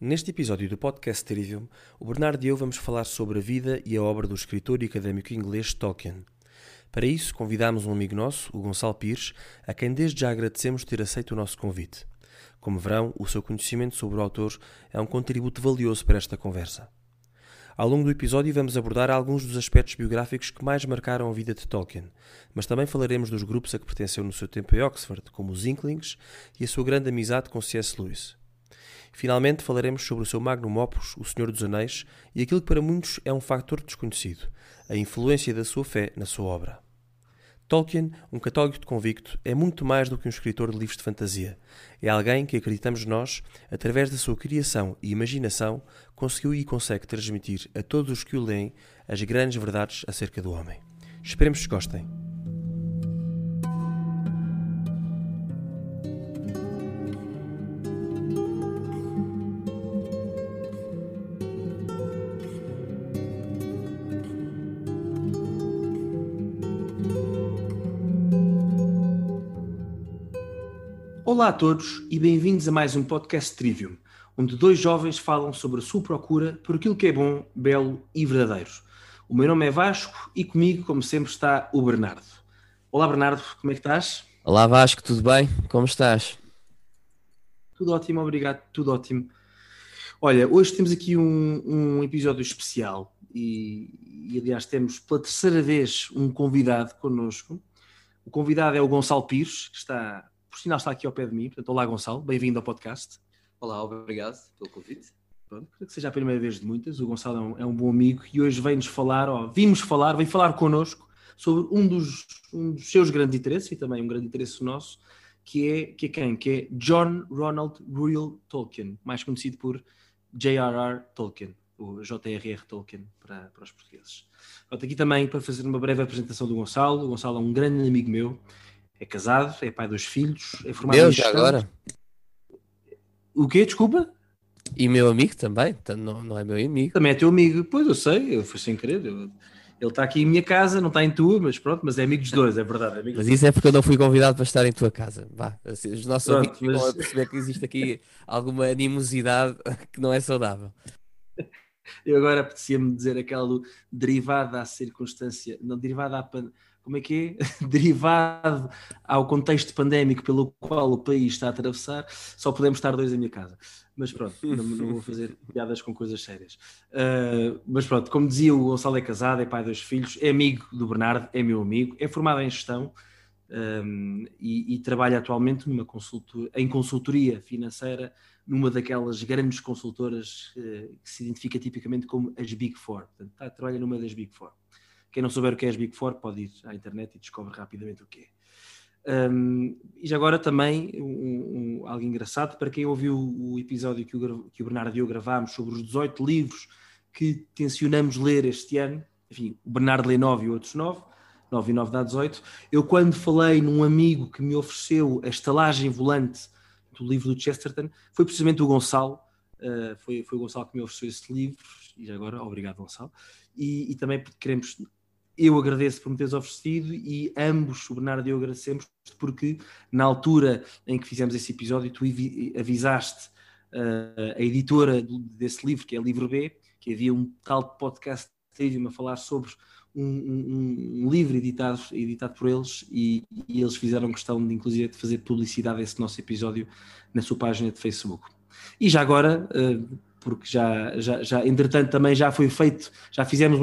Neste episódio do podcast Trivium, o Bernardo e eu vamos falar sobre a vida e a obra do escritor e académico inglês Tolkien. Para isso, convidámos um amigo nosso, o Gonçalo Pires, a quem desde já agradecemos ter aceito o nosso convite. Como verão, o seu conhecimento sobre o autor é um contributo valioso para esta conversa. Ao longo do episódio vamos abordar alguns dos aspectos biográficos que mais marcaram a vida de Tolkien, mas também falaremos dos grupos a que pertenceu no seu tempo em Oxford, como os Inklings, e a sua grande amizade com C.S. Lewis. Finalmente falaremos sobre o seu magnum opus, O Senhor dos Anéis, e aquilo que para muitos é um factor desconhecido, a influência da sua fé na sua obra. Tolkien, um católico de convicto, é muito mais do que um escritor de livros de fantasia. É alguém que, acreditamos nós, através da sua criação e imaginação, conseguiu e consegue transmitir a todos os que o leem as grandes verdades acerca do homem. Esperemos que gostem. Olá a todos e bem-vindos a mais um podcast Trivium, onde dois jovens falam sobre a sua procura por aquilo que é bom, belo e verdadeiro. O meu nome é Vasco e comigo, como sempre, está o Bernardo. Olá Bernardo, como é que estás? Olá Vasco, tudo bem? Como estás? Tudo ótimo, obrigado, tudo ótimo. Olha, hoje temos aqui um episódio especial e aliás temos pela terceira vez um convidado connosco. O convidado é o Gonçalo Pires, que está, por sinal, está aqui ao pé de mim. Portanto, olá Gonçalo, bem-vindo ao podcast. Olá, obrigado pelo convite. Pronto, creio que seja a primeira vez de muitas. O Gonçalo é um bom amigo e hoje vem falar connosco sobre um dos seus grandes interesses e também um grande interesse nosso, que é quem? Que é John Ronald Reuel Tolkien, mais conhecido por J.R.R. Tolkien, o J.R.R. Tolkien para os portugueses. Pronto, aqui também para fazer uma breve apresentação do Gonçalo. O Gonçalo é um grande amigo meu, é casado, é pai dos filhos, é formado em Já gestão. agora? O quê? Desculpa? E meu amigo também? Não é meu amigo. Também é teu amigo. Pois, eu sei, eu fui sem querer. Ele está aqui em minha casa, não está em tua, mas pronto, mas é amigo dos dois, é verdade. É Mas isso é porque eu não fui convidado para estar em tua casa. Vá, assim, os nossos Pronto, ouvintes ficam a perceber que existe aqui alguma animosidade que não é saudável. Eu agora apetecia-me dizer aquela do derivado à circunstância, não, derivado à como é que é? Derivado ao contexto pandémico pelo qual o país está a atravessar, só podemos estar dois em minha casa. Mas pronto, não vou fazer piadas com coisas sérias. Mas pronto, como dizia, o Gonçalo é casado, é pai de dois filhos, é amigo do Bernardo, é meu amigo, é formado em gestão e trabalha atualmente em consultoria financeira numa daquelas grandes consultoras que se identifica tipicamente como as Big Four. Portanto, trabalha numa das Big Four. Quem não souber o que é as Big Four pode ir à internet e descobre rapidamente o que é. E já agora também algo engraçado, para quem ouviu o episódio que o Bernardo e eu gravámos sobre os 18 livros que tencionamos ler este ano, enfim, o Bernardo lê 9 e outros 9 e 9 dá 18. Eu, quando falei num amigo que me ofereceu a estalagem volante do livro do Chesterton, foi precisamente o Gonçalo. Foi o Gonçalo que me ofereceu esse livro, e já agora, obrigado Gonçalo. E também eu agradeço por me teres oferecido e ambos, o Bernardo e eu, agradecemos porque na altura em que fizemos esse episódio tu avisaste a editora desse livro, que é Livro B, que havia um tal podcast a falar sobre um livro editado por eles e eles fizeram questão de, inclusive, de fazer publicidade a esse nosso episódio na sua página de Facebook. E já agora, porque já entretanto também já foi feito, já fizemos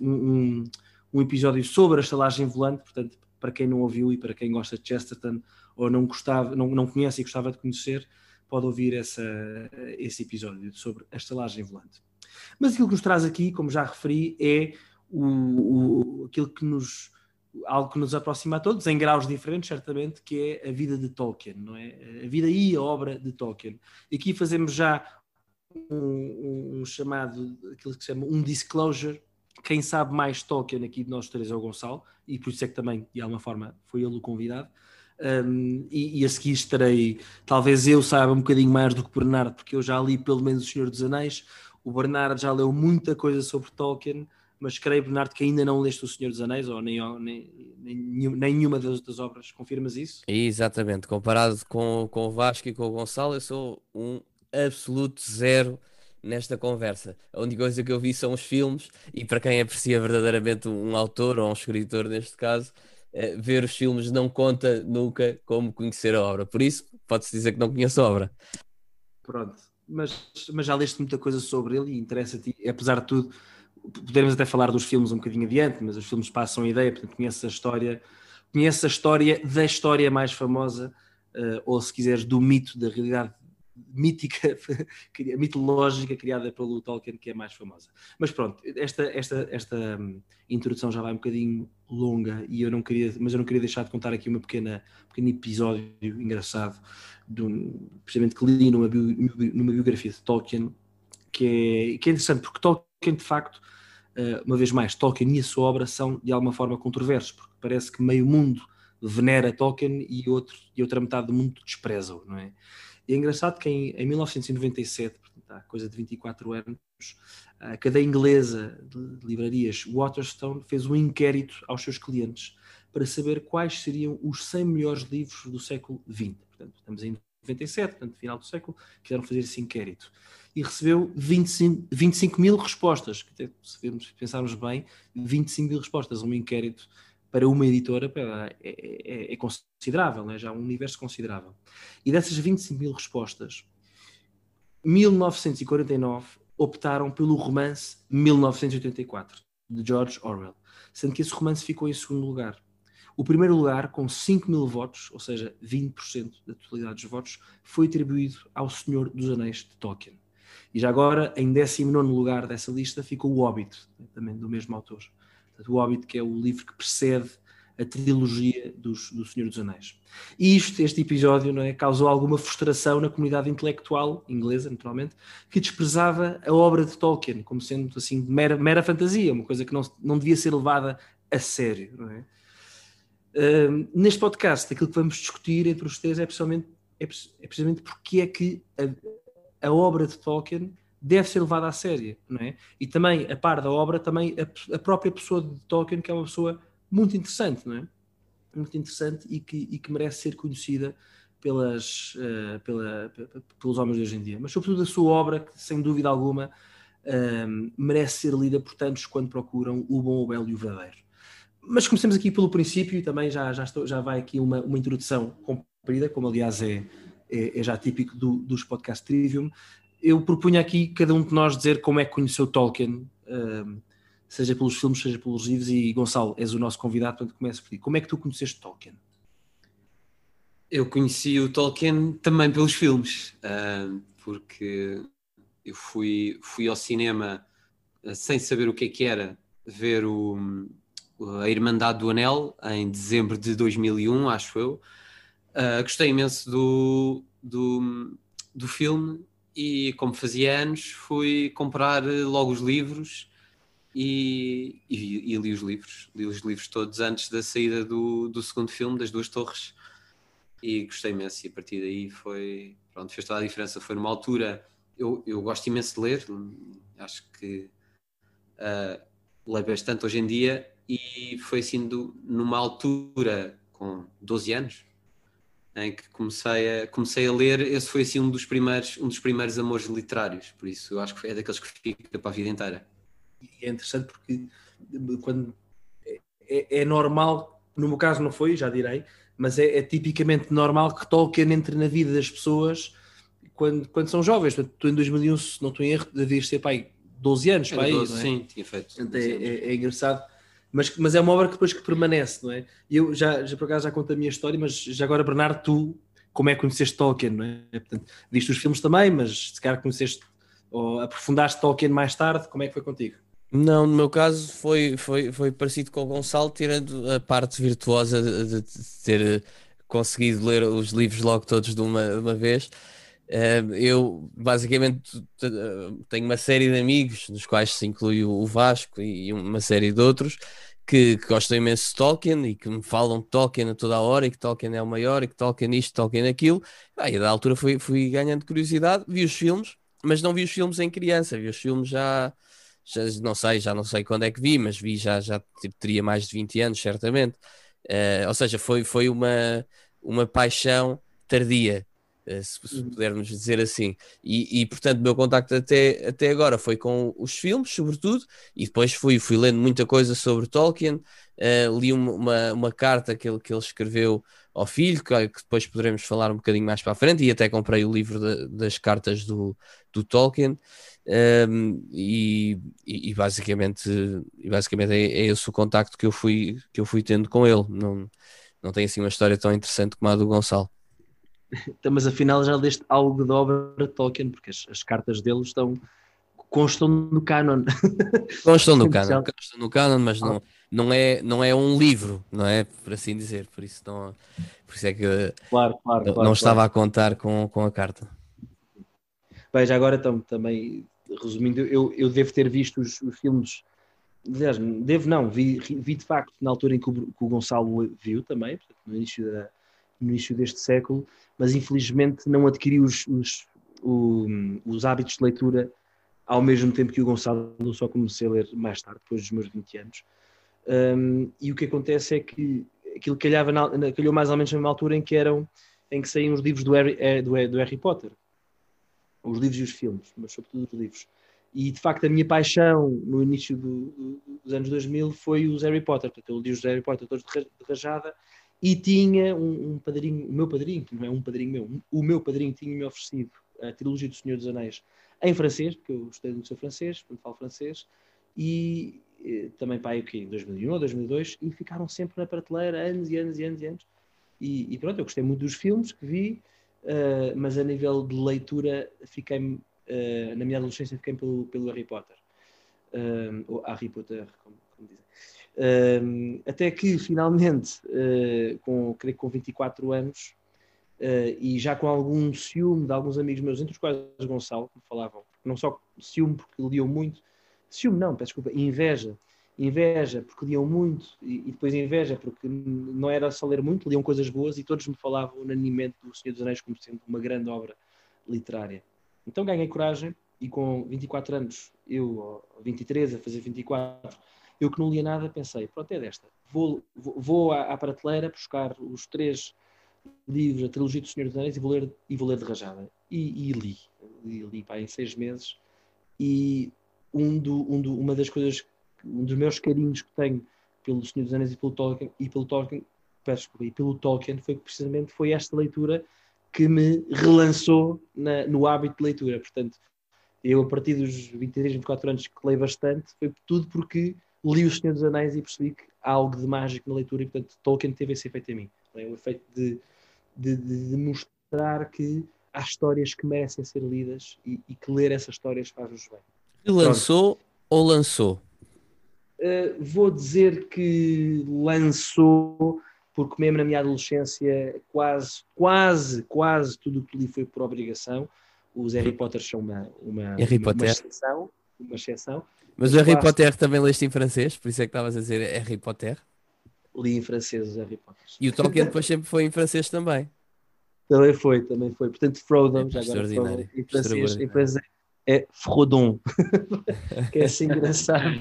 um episódio sobre a estalagem volante, portanto, para quem não ouviu e para quem gosta de Chesterton ou não conhece e gostava de conhecer, pode ouvir esse episódio sobre a estalagem volante. Mas aquilo que nos traz aqui, como já referi, é algo que nos aproxima a todos, em graus diferentes, certamente, que é a vida de Tolkien, não é? A vida e a obra de Tolkien. E aqui fazemos já um chamado, aquilo que se chama um disclosure. Quem sabe mais Tolkien aqui de nós três é o Gonçalo, e por isso é que também, de alguma forma, foi ele o convidado. E a seguir estarei, talvez eu saiba um bocadinho mais do que o Bernardo, porque eu já li pelo menos O Senhor dos Anéis. O Bernardo já leu muita coisa sobre Tolkien, mas creio, Bernardo, que ainda não leste O Senhor dos Anéis, ou nenhuma das outras obras. Confirmas isso? Exatamente, comparado com o Vasco e com o Gonçalo, eu sou um absoluto zero nesta conversa. A única coisa que eu vi são os filmes, e para quem aprecia verdadeiramente um autor ou um escritor, neste caso, ver os filmes não conta nunca como conhecer a obra. Por isso, pode-se dizer que não conheço a obra. Pronto, mas já leste muita coisa sobre ele e interessa-te, apesar de tudo, podemos até falar dos filmes um bocadinho adiante, mas os filmes passam a ideia, portanto conheces a história da história mais famosa, ou se quiseres, do mito, da realidade mítica, mitológica criada pelo Tolkien, que é mais famosa. Mas pronto, esta introdução já vai um bocadinho longa e eu não queria deixar de contar aqui um pequeno episódio engraçado, precisamente que li numa biografia de Tolkien, que é interessante, porque Tolkien, de facto, uma vez mais, Tolkien e a sua obra são de alguma forma controversos, porque parece que meio mundo venera Tolkien e outra metade do mundo despreza-o, não é? E é engraçado que em 1997, portanto, há coisa de 24 anos, a cadeia inglesa de livrarias Waterstone fez um inquérito aos seus clientes para saber quais seriam os 100 melhores livros do século XX. Portanto, estamos em 97, portanto, final do século, quiseram fazer esse inquérito. E recebeu 25 mil respostas, que se pensarmos bem, 25 mil respostas, um inquérito para uma editora é considerável, né? Já é um universo considerável. E dessas 25 mil respostas, 1949 optaram pelo romance 1984, de George Orwell, sendo que esse romance ficou em segundo lugar. O primeiro lugar, com 5 mil votos, ou seja, 20% da totalidade dos votos, foi atribuído ao Senhor dos Anéis de Tolkien. E já agora, em 19º lugar dessa lista, ficou o Hobbit, também do mesmo autor. O Hobbit, que é o livro que precede a trilogia do Senhor dos Anéis. E este episódio, não é, causou alguma frustração na comunidade intelectual inglesa, naturalmente, que desprezava a obra de Tolkien como sendo assim mera fantasia, uma coisa que não devia ser levada a sério. Não é? Neste podcast, aquilo que vamos discutir entre os três é precisamente porque é que a obra de Tolkien deve ser levada a sério, não é? E também, a par da obra, também a própria pessoa de Tolkien, que é uma pessoa muito interessante, não é? Muito interessante e que merece ser conhecida pelos homens de hoje em dia. Mas, sobretudo, a sua obra, que, sem dúvida alguma, merece ser lida por tantos quando procuram o bom, o belo e o verdadeiro. Mas comecemos aqui pelo princípio e também já vai aqui uma introdução comprida, como aliás é já típico dos podcast Trivium. Eu propunha aqui cada um de nós dizer como é que conheceu Tolkien, seja pelos filmes, seja pelos livros, e Gonçalo, és o nosso convidado, portanto começo por ti. Como é que tu conheceste Tolkien? Eu conheci o Tolkien também pelos filmes, porque eu fui ao cinema sem saber o que era ver a Irmandade do Anel em dezembro de 2001, acho eu. Gostei imenso do filme e, como fazia anos, fui comprar logo os livros e li os livros. Li os livros todos antes da saída do segundo filme, das Duas Torres, e gostei imenso. E a partir daí fez toda a diferença. Foi numa altura, eu gosto imenso de ler, acho que leio bastante hoje em dia, e foi assim numa altura com 12 anos em que comecei a ler. Esse foi assim um dos primeiros amores literários, por isso eu acho que é daqueles que fica para a vida inteira. E é interessante porque quando é normal, no meu caso não foi, já direi, mas é tipicamente normal que Tolkien entre na vida das pessoas quando são jovens. Tu em 2001, se não estou em erro, devias ter 12 anos, Era 12, não é? Sim, tinha feito. É engraçado, mas é uma obra que depois que permanece, não é? E eu já por acaso já conto a minha história, mas já agora, Bernardo, tu como é que conheceste Tolkien, não é? Portanto, viste os filmes também, mas se calhar conheceste ou aprofundaste Tolkien mais tarde, como é que foi contigo? Não, no meu caso foi parecido com o Gonçalo, tirando a parte virtuosa de ter conseguido ler os livros logo todos de uma vez. Eu basicamente tenho uma série de amigos, nos quais se inclui o Vasco e uma série de outros, que gostam imenso de Tolkien e que me falam de Tolkien a toda a hora, e que Tolkien é o maior, e que Tolkien isto, Tolkien aquilo. E da altura fui ganhando curiosidade, vi os filmes, mas não vi os filmes em criança, vi os filmes já não sei quando é que vi, mas vi já tipo, teria mais de 20 anos, certamente. Ou seja, foi uma paixão tardia. se pudermos dizer assim. E portanto, o meu contacto até agora foi com os filmes, sobretudo, e depois fui lendo muita coisa sobre Tolkien. Li uma carta que ele escreveu ao filho, que depois poderemos falar um bocadinho mais para a frente, e até comprei o livro das cartas do Tolkien. E basicamente é esse o contacto que eu fui tendo com ele. Não tem assim uma história tão interessante como a do Gonçalo. Então, mas afinal já leste algo da obra de Tolkien, porque as cartas dele constam no canon. Constam no canon, mas não é um livro, não é? Por assim dizer. Por isso é que Claro, não estava a contar com a carta. Bem, já agora também, resumindo, eu devo ter visto os filmes. Aliás, vi de facto na altura em que o Gonçalo viu também, portanto, no início deste século, mas infelizmente não adquiri os hábitos de leitura ao mesmo tempo que o Gonçalo, só comecei a ler mais tarde, depois dos meus 20 anos. E o que acontece é que aquilo calhou mais ou menos na mesma altura em que saíam os livros do Harry Potter. Os livros e os filmes, mas sobretudo os livros. E de facto a minha paixão no início dos anos 2000 foi os Harry Potter. Portanto, eu li os Harry Potter todos de rajada e tinha um padrinho, o meu padrinho, que não é um padrinho meu, o meu padrinho tinha-me oferecido a trilogia do Senhor dos Anéis em francês, porque eu gostei muito do seu francês, quando falo francês, e também para aí em 2001 ou 2002, e ficaram sempre na prateleira anos e anos e anos e anos. E pronto, eu gostei muito dos filmes que vi, mas a nível de leitura na minha adolescência fiquei pelo Harry Potter, ou Harry Potter, como dizem. Até que finalmente, creio que com 24 anos, e já com algum ciúme de alguns amigos meus, entre os quais o Gonçalo, que me falavam, não só ciúme porque liam muito, ciúme não, peço desculpa, inveja porque liam muito, e depois inveja porque não era só ler muito, liam coisas boas, e todos me falavam unanimemente do Senhor dos Anéis como sendo uma grande obra literária. Então ganhei coragem, e com 24 anos, eu, 23 a fazer 24, eu que não lia nada, pensei, pronto, é desta, vou à prateleira buscar os 3 livros, a trilogia do Senhor dos Anéis, e vou ler de rajada. E li pá, em 6 meses, e um dos meus carinhos que tenho pelo Senhor dos Anéis e pelo Tolkien foi esta leitura que me relançou no hábito de leitura. Portanto, eu a partir dos 23, 24 anos que leio bastante, foi tudo porque li o Senhor dos Anéis e percebi que há algo de mágico na leitura, e portanto Tolkien teve esse efeito em mim. O efeito de mostrar que há histórias que merecem ser lidas, e que ler essas histórias faz-nos bem. Relançou ou lançou? Vou dizer que lançou, porque mesmo na minha adolescência quase tudo o que li foi por obrigação. Os Harry Potter são uma exceção. Mas o Harry Potter também leste em francês, por isso é que estavas a dizer Harry Potter. Li em francês os Harry Potter. E o Tolkien depois sempre foi em francês também. Também foi. Portanto, Frodon, já agora Frodon, em francês é Frodon, que é assim engraçado.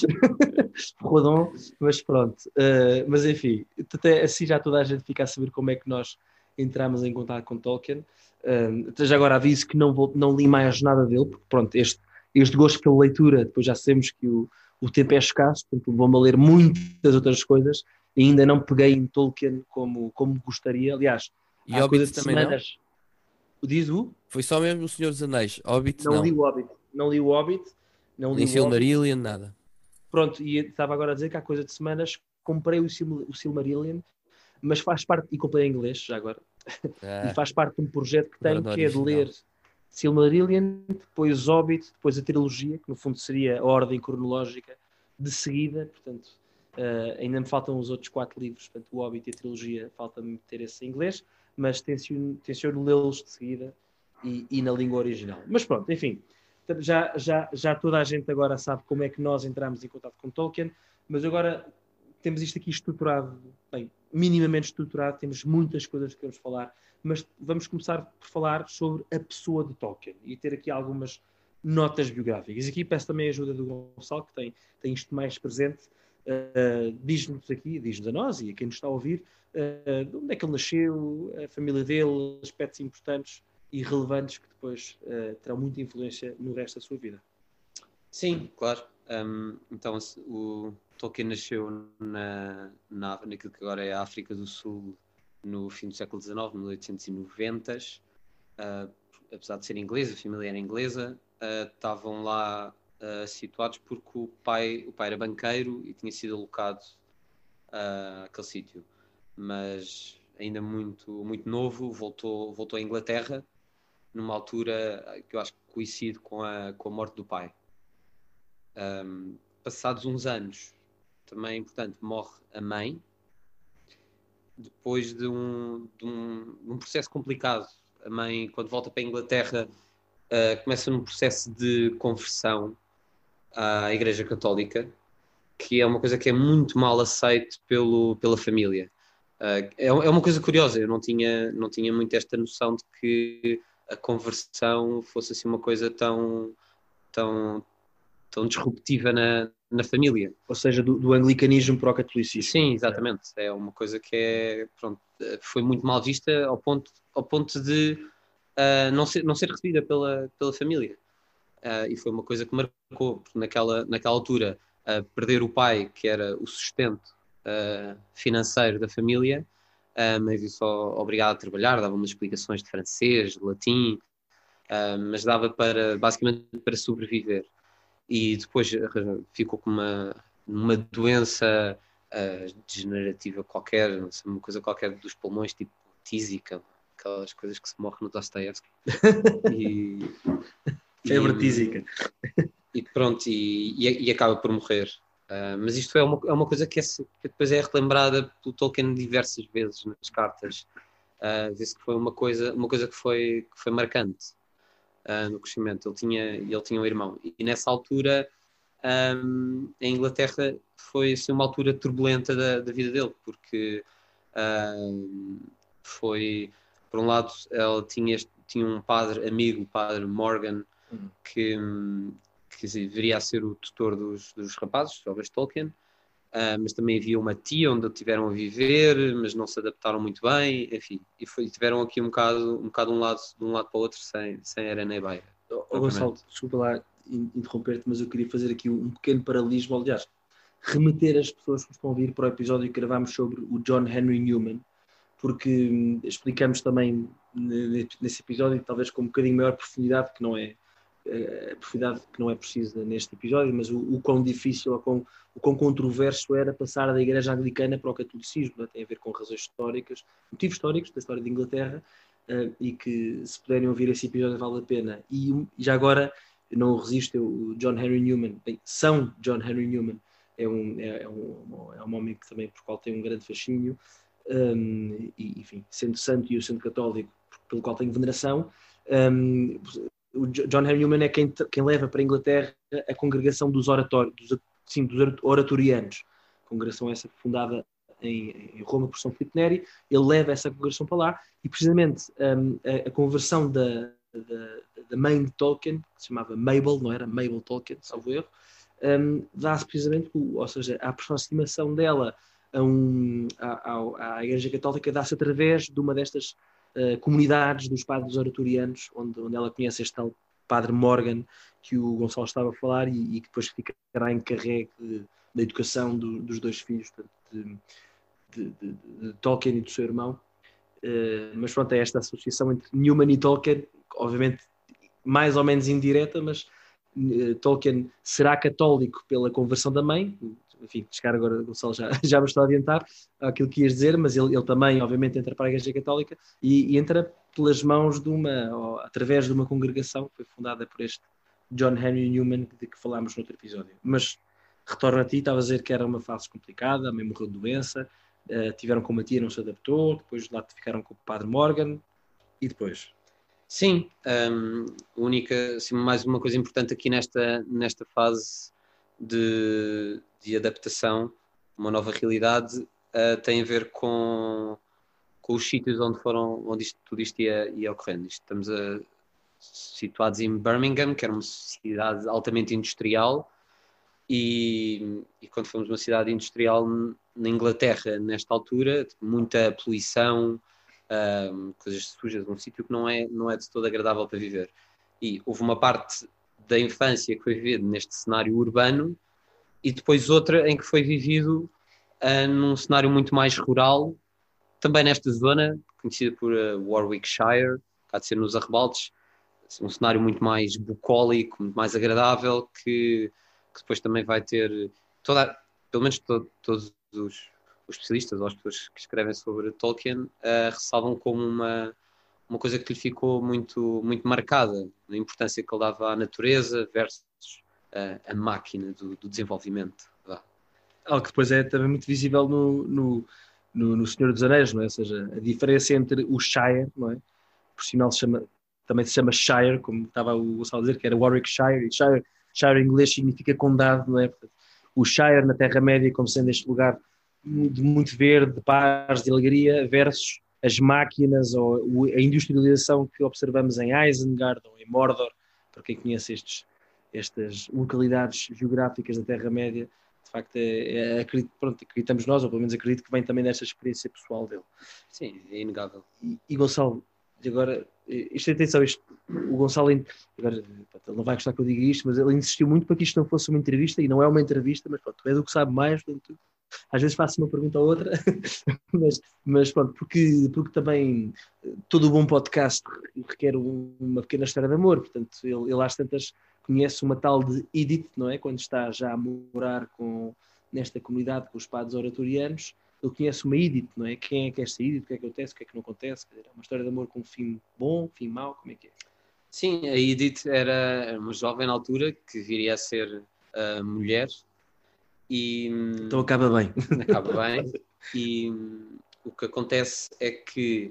Frodon, mas pronto. Mas enfim, até assim já toda a gente fica a saber como é que nós entramos em contato com Tolkien. Já agora aviso que não li mais nada dele, porque pronto, este gosto pela leitura, depois já sabemos que o tempo é escasso, portanto vou-me a ler muitas outras coisas, e ainda não peguei em Tolkien como gostaria. Aliás, e há coisa de semanas. Diz o? Foi só mesmo o Senhor dos Anéis. Hobbit não. Não li o Hobbit. Nem Silmarillion, nada. Pronto, e estava agora a dizer que há coisa de semanas comprei o Silmarillion, mas faz parte, e comprei em inglês já agora, e faz parte de um projeto que tenho, que é de ler Silmarillion, depois Hobbit, depois a trilogia, que no fundo seria a ordem cronológica de seguida. Portanto, ainda me faltam os outros 4 livros, portanto o Hobbit e a trilogia, falta-me ter esse em inglês, mas tenciono lê-los de seguida e na língua original. Mas pronto, enfim, já toda a gente agora sabe como é que nós entramos em contato com Tolkien, mas agora temos isto aqui estruturado, bem, minimamente estruturado, temos muitas coisas que queremos falar, mas vamos começar por falar sobre a pessoa de Tolkien e ter aqui algumas notas biográficas. Aqui peço também a ajuda do Gonçalo, que tem isto mais presente. Diz-nos a nós e a quem nos está a ouvir, de onde é que ele nasceu, a família dele, aspectos importantes e relevantes que depois terão muita influência no resto da sua vida. Sim, claro. Então o Tolkien nasceu naquilo que agora é a África do Sul no fim do século XIX, 1890. Apesar de ser inglês, a família era inglesa, estavam lá situados porque o pai era banqueiro e tinha sido alocado àquele sítio. Mas ainda muito, muito novo, voltou à Inglaterra numa altura que eu acho que coincide com a morte do pai. Passados uns anos, também, portanto, morre a mãe, depois de um processo complicado. A mãe, quando volta para a Inglaterra, começa num processo de conversão à Igreja Católica, que é uma coisa que é muito mal aceito pela família. É uma coisa curiosa, eu não tinha muito esta noção de que a conversão fosse assim uma coisa tão disruptiva na família. Ou seja, do anglicanismo para o catolicismo. Sim, exatamente. É uma coisa que foi muito mal vista ao ponto de não ser recebida pela família. E foi uma coisa que marcou, porque naquela altura, perder o pai, que era o sustento financeiro da família, mas isso só obrigado a trabalhar, dava umas explicações de francês, de latim, mas dava basicamente para sobreviver. E depois ficou com uma doença degenerativa qualquer, não sei, uma coisa qualquer dos pulmões, tipo tísica, aquelas coisas que se morre no Dostoiévski. Febre tísica. E pronto, e acaba por morrer. Mas isto é uma coisa que depois é relembrada pelo Tolkien diversas vezes nas cartas. Vê-se que foi uma coisa que foi marcante no crescimento. Ele tinha um irmão. E nessa altura, a Inglaterra foi assim, uma altura turbulenta da vida dele, porque foi, por um lado, ela tinha um padre amigo, o padre Morgan, que viria a ser o tutor dos rapazes, jovens Tolkien, mas também havia uma tia onde tiveram a viver, mas não se adaptaram muito bem, enfim, e tiveram aqui um bocado de um lado para o outro sem arena e beira. Gonçalo, desculpa lá interromper-te, mas eu queria fazer aqui um pequeno paralelismo, aliás, remeter as pessoas que estão a ouvir para o episódio que gravámos sobre o John Henry Newman, porque explicamos também nesse episódio, talvez com um bocadinho maior profundidade, que não é a profundidade que não é precisa neste episódio, mas o quão difícil, o quão controverso era passar da Igreja Anglicana para o catolicismo, né? Tem a ver com razões históricas, motivos históricos da história de Inglaterra, e que se puderem ouvir esse episódio vale a pena. E já agora, não resisto, o John Henry Newman, São John Henry Newman, é um homem que também por qual tem um grande fascínio, e enfim, sendo santo e eu sendo católico, pelo qual tenho veneração. O John Henry Newman é quem leva para a Inglaterra a congregação dos oratorianos, congregação essa fundada em Roma por São Filipe Neri. Ele leva essa congregação para lá e precisamente a conversão da mãe de Tolkien, que se chamava Mabel, não era? Mabel Tolkien, salvo erro, dá-se precisamente, ou seja, a aproximação dela à Igreja Católica dá-se através de uma destas comunidades dos padres oratorianos, onde ela conhece este tal padre Morgan, que o Gonçalo estava a falar, e que depois ficará encarregue da educação dos dois filhos, de Tolkien e do seu irmão. Mas pronto, é esta associação entre Newman e Tolkien, obviamente mais ou menos indireta, mas Tolkien será católico pela conversão da mãe. Enfim, chegar agora, Gonçalo já me estou a adiantar aquilo que ias dizer, mas ele também, obviamente, entra para a Igreja Católica e entra pelas mãos através de uma congregação que foi fundada por este John Henry Newman, de que falámos no outro episódio. Mas retorno a ti, estava a dizer que era uma fase complicada, a mãe morreu de doença, tiveram com uma tia, não se adaptou, depois lá ficaram com o padre Morgan, e depois? Sim, assim, mais uma coisa importante aqui nesta fase de adaptação, uma nova realidade, tem a ver com os sítios onde tudo isto ia ocorrendo. Estamos situados em Birmingham, que era uma cidade altamente industrial, e quando fomos uma cidade industrial na Inglaterra, nesta altura, muita poluição, coisas sujas, um sítio que não é de todo agradável para viver. E houve uma parte da infância que foi vivida neste cenário urbano e depois outra em que foi vivido num cenário muito mais rural, também nesta zona, conhecida por Warwickshire, cá de ser nos arrebaldes, um cenário muito mais bucólico, muito mais agradável, que depois também vai ter pelo menos todos os especialistas ou as pessoas que escrevem sobre Tolkien ressalvam como uma coisa que lhe ficou muito, muito marcada, a importância que ele dava à natureza versus a máquina do desenvolvimento. Algo que depois é também muito visível no Senhor dos Anéis, não é? Ou seja, a diferença entre o Shire, não é? Por sinal também se chama Shire, como estava o Gonçalo a dizer, que era Warwickshire, e Shire em inglês significa condado, não é? Portanto, o Shire na Terra-média como sendo este lugar de muito verde, de paz, de alegria, versus as máquinas ou a industrialização que observamos em Isengard ou em Mordor, para quem conhece estas localidades geográficas da Terra-média. De facto, acreditamos nós, ou pelo menos acredito que vem também desta experiência pessoal dele. Sim, é inegável. E Gonçalo, agora, o Gonçalo, agora, ele não vai gostar que eu diga isto, mas ele insistiu muito para que isto não fosse uma entrevista, e não é uma entrevista, mas pronto, tu és o que sabe mais, portanto, às vezes faço uma pergunta ou outra, mas pronto, porque também todo o bom podcast requer uma pequena história de amor, portanto, ele às tantas conhece uma tal de Edith, não é? Quando está já a morar nesta comunidade com os padres oratorianos, ele conhece uma Edith, não é? Quem é que é esta Edith? O que é que acontece? O que é que não acontece? É uma história de amor com um fim bom, fim mau, como é que é? Sim, a Edith era uma jovem na altura que viria a ser mulher e... Então acaba bem. Acaba bem. E o que acontece é que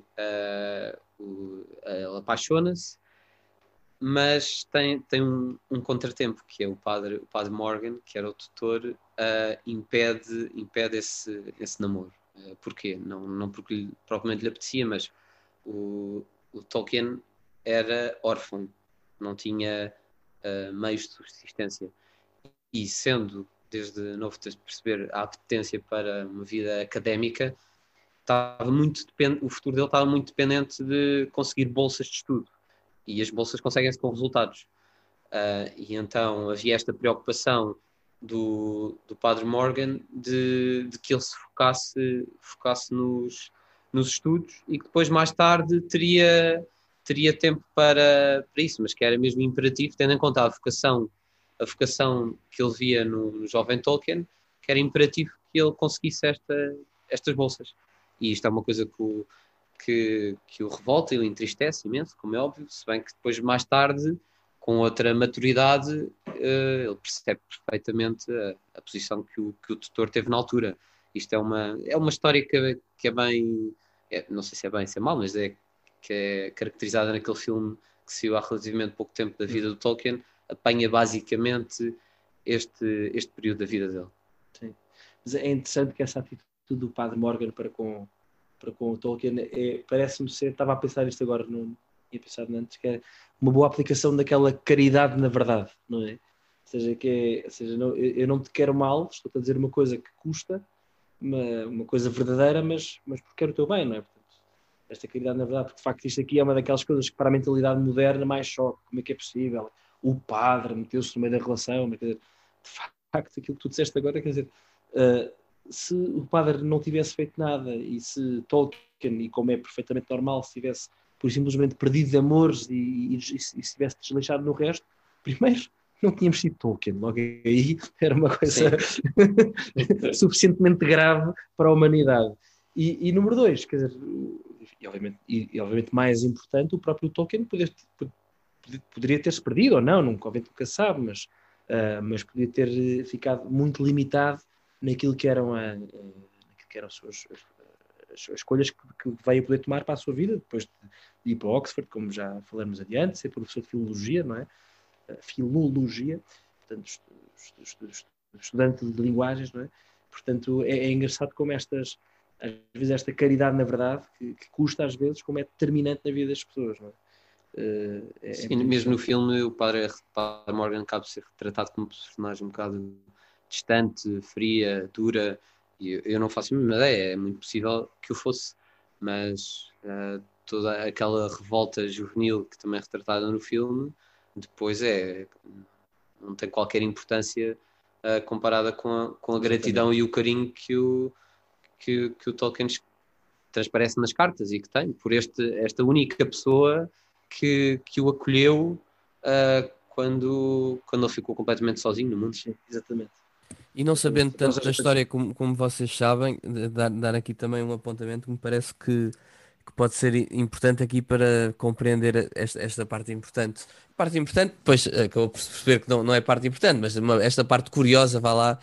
ela apaixona-se, mas tem um contratempo, que é o padre Morgan, que era o tutor, impede esse namoro. Porquê? Não porque propriamente lhe apetecia, mas o Tolkien era órfão, não tinha meios de subsistência. E sendo, desde novo, de perceber a apetência para uma vida académica, o futuro dele estava muito dependente de conseguir bolsas de estudo. E as bolsas conseguem-se com resultados. E então havia esta preocupação do Padre Morgan de que ele se focasse nos estudos e que depois, mais tarde, teria tempo para isso, mas que era mesmo imperativo, tendo em conta a vocação que ele via no jovem Tolkien, que era imperativo que ele conseguisse estas bolsas. E isto é uma coisa que o revolta e o entristece imenso, como é óbvio, se bem que depois, mais tarde, com outra maturidade, ele percebe perfeitamente a posição que o tutor teve na altura. Isto é uma história que é bem, não sei se é bem, se é mal, mas que é caracterizada naquele filme que saiu há relativamente pouco tempo da vida do Tolkien, apanha basicamente este período da vida dele. Sim. Mas é interessante que essa atitude do Padre Morgan para com o Tolkien parece-me ser, estava a pensar isto agora, não tinha pensado antes, que é uma boa aplicação daquela caridade na verdade, não é? Ou seja, eu não te quero mal, estou-te a dizer uma coisa que custa, uma coisa verdadeira, mas porque quero o teu bem, não é? Portanto, esta caridade na verdade, porque de facto isto aqui é uma daquelas coisas que para a mentalidade moderna mais choque, como é que é possível? O padre meteu-se no meio da relação, mas, de facto aquilo que tu disseste agora, quer dizer, se o padre não tivesse feito nada e se Tolkien, e como é perfeitamente normal, se tivesse por simplesmente perdido de amores e se tivesse desleixado no resto, primeiro não tínhamos sido Tolkien, logo aí era uma coisa suficientemente grave para a humanidade. E número 2, quer dizer, e obviamente mais importante, o próprio Tolkien poderia ter-se perdido ou não, nunca se sabe, mas poderia ter ficado muito limitado naquilo que eram as escolhas que veio a poder tomar para a sua vida, depois de ir para Oxford, como já falamos adiante, ser professor de filologia, não é? Filologia, portanto, estudante de linguagens, não é? Portanto, é engraçado como às vezes esta caridade na verdade, que custa às vezes, como é determinante na vida das pessoas, não é? Sim, mesmo no filme o padre Morgan acaba de ser retratado como um personagem um bocado distante, fria, dura, e eu não faço a mínima ideia, é muito possível que o fosse, mas toda aquela revolta juvenil que também é retratada no filme, depois não tem qualquer importância comparada com a gratidão e o carinho que o Tolkien transparece nas cartas e que tem por esta única pessoa que o acolheu quando ele ficou completamente sozinho no mundo. Sim, exatamente. E não sabendo tanto da história como vocês sabem, dar aqui também um apontamento que me parece que pode ser importante aqui para compreender esta parte importante. Parte importante, depois acabou por perceber que não é parte importante, mas esta parte curiosa, vá lá,